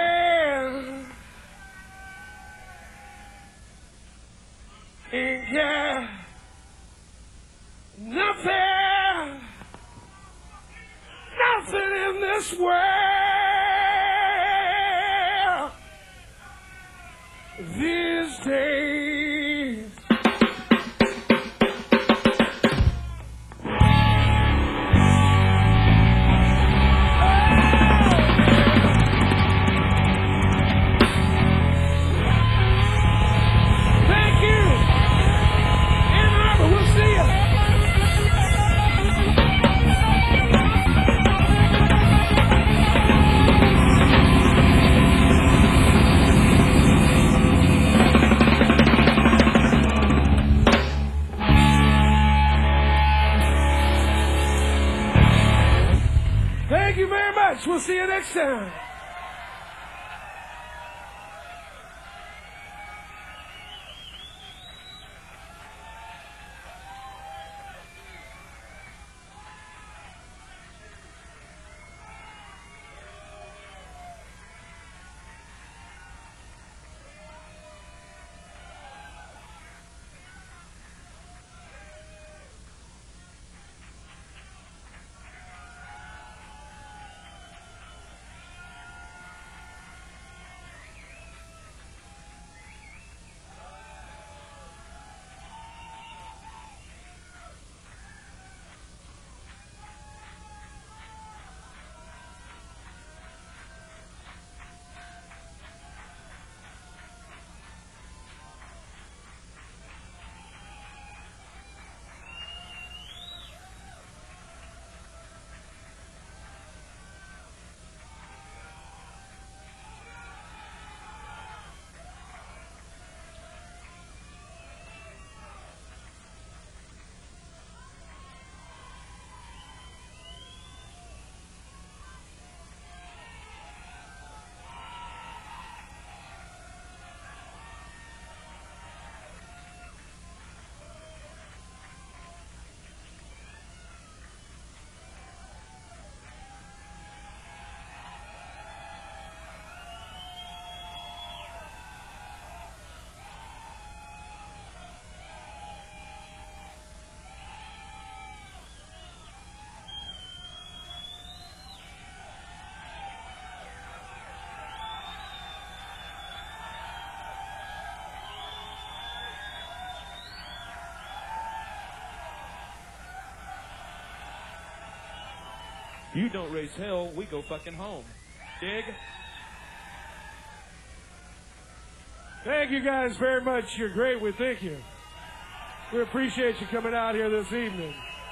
man ain't got nothing, nothing in this world these days. Thank you very much. We'll see you next time. You don't raise hell, we go fucking home. Dig? Thank you guys very much. You're great. We thank you. We appreciate you coming out here this evening.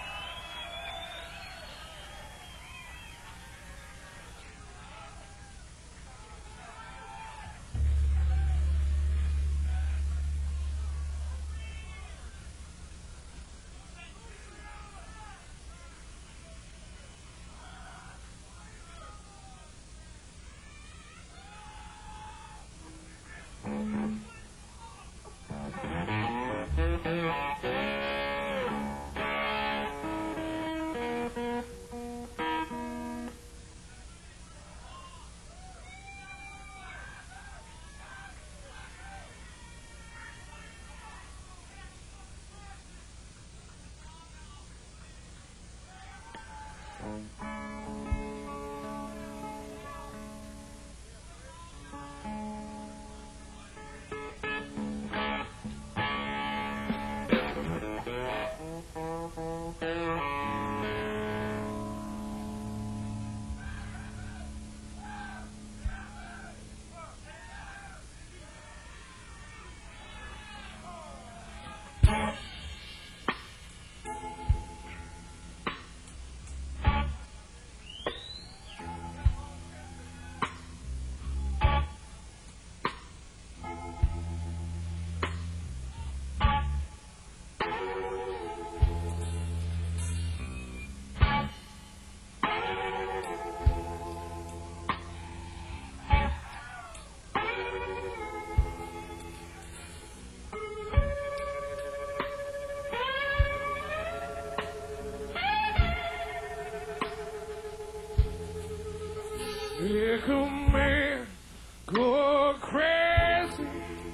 Make a man go crazy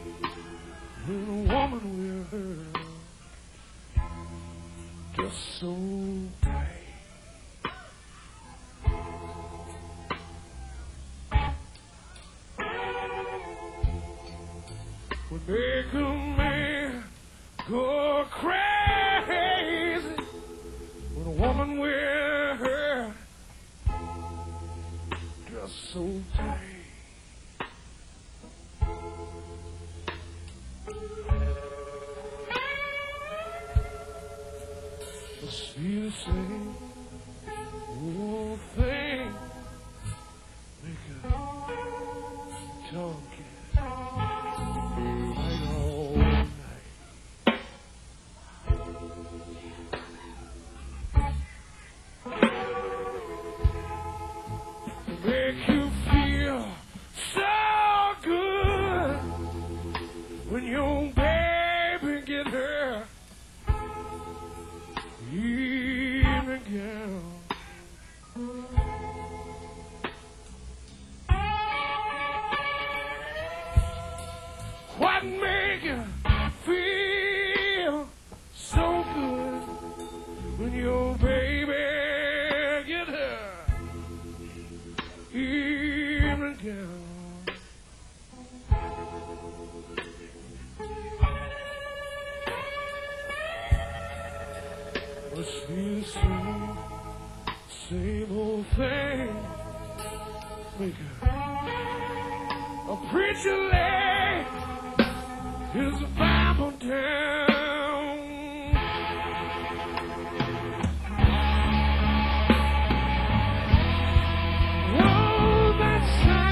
when a woman will hurt just so tight. Would make a man go crazy when a woman will hurt just so tight. Must be the same old thing. Make a talking night all night. Make you feel so good when your baby get her evening gown. What make you feel so good when your baby get her evening gown? Must be the same, same old thing. Make a, a preacher lay his Bible down. Oh, that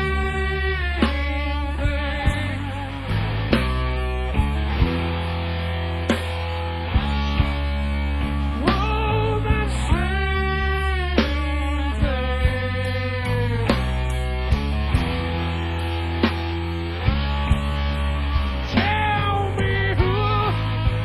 same thing. Oh, that same thing. Tell me who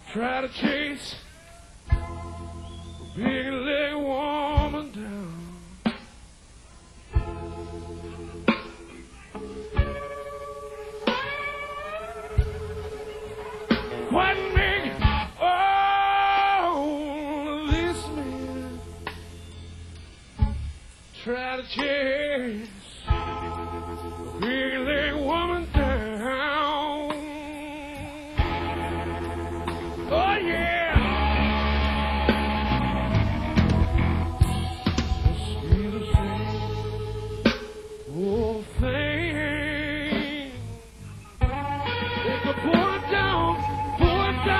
try to chase a big leg woman down. What make all this man try to chase a big leg woman down? Oh yeah, must be the same old thing. They could pour it down, pour it down.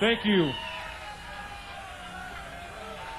Thank you.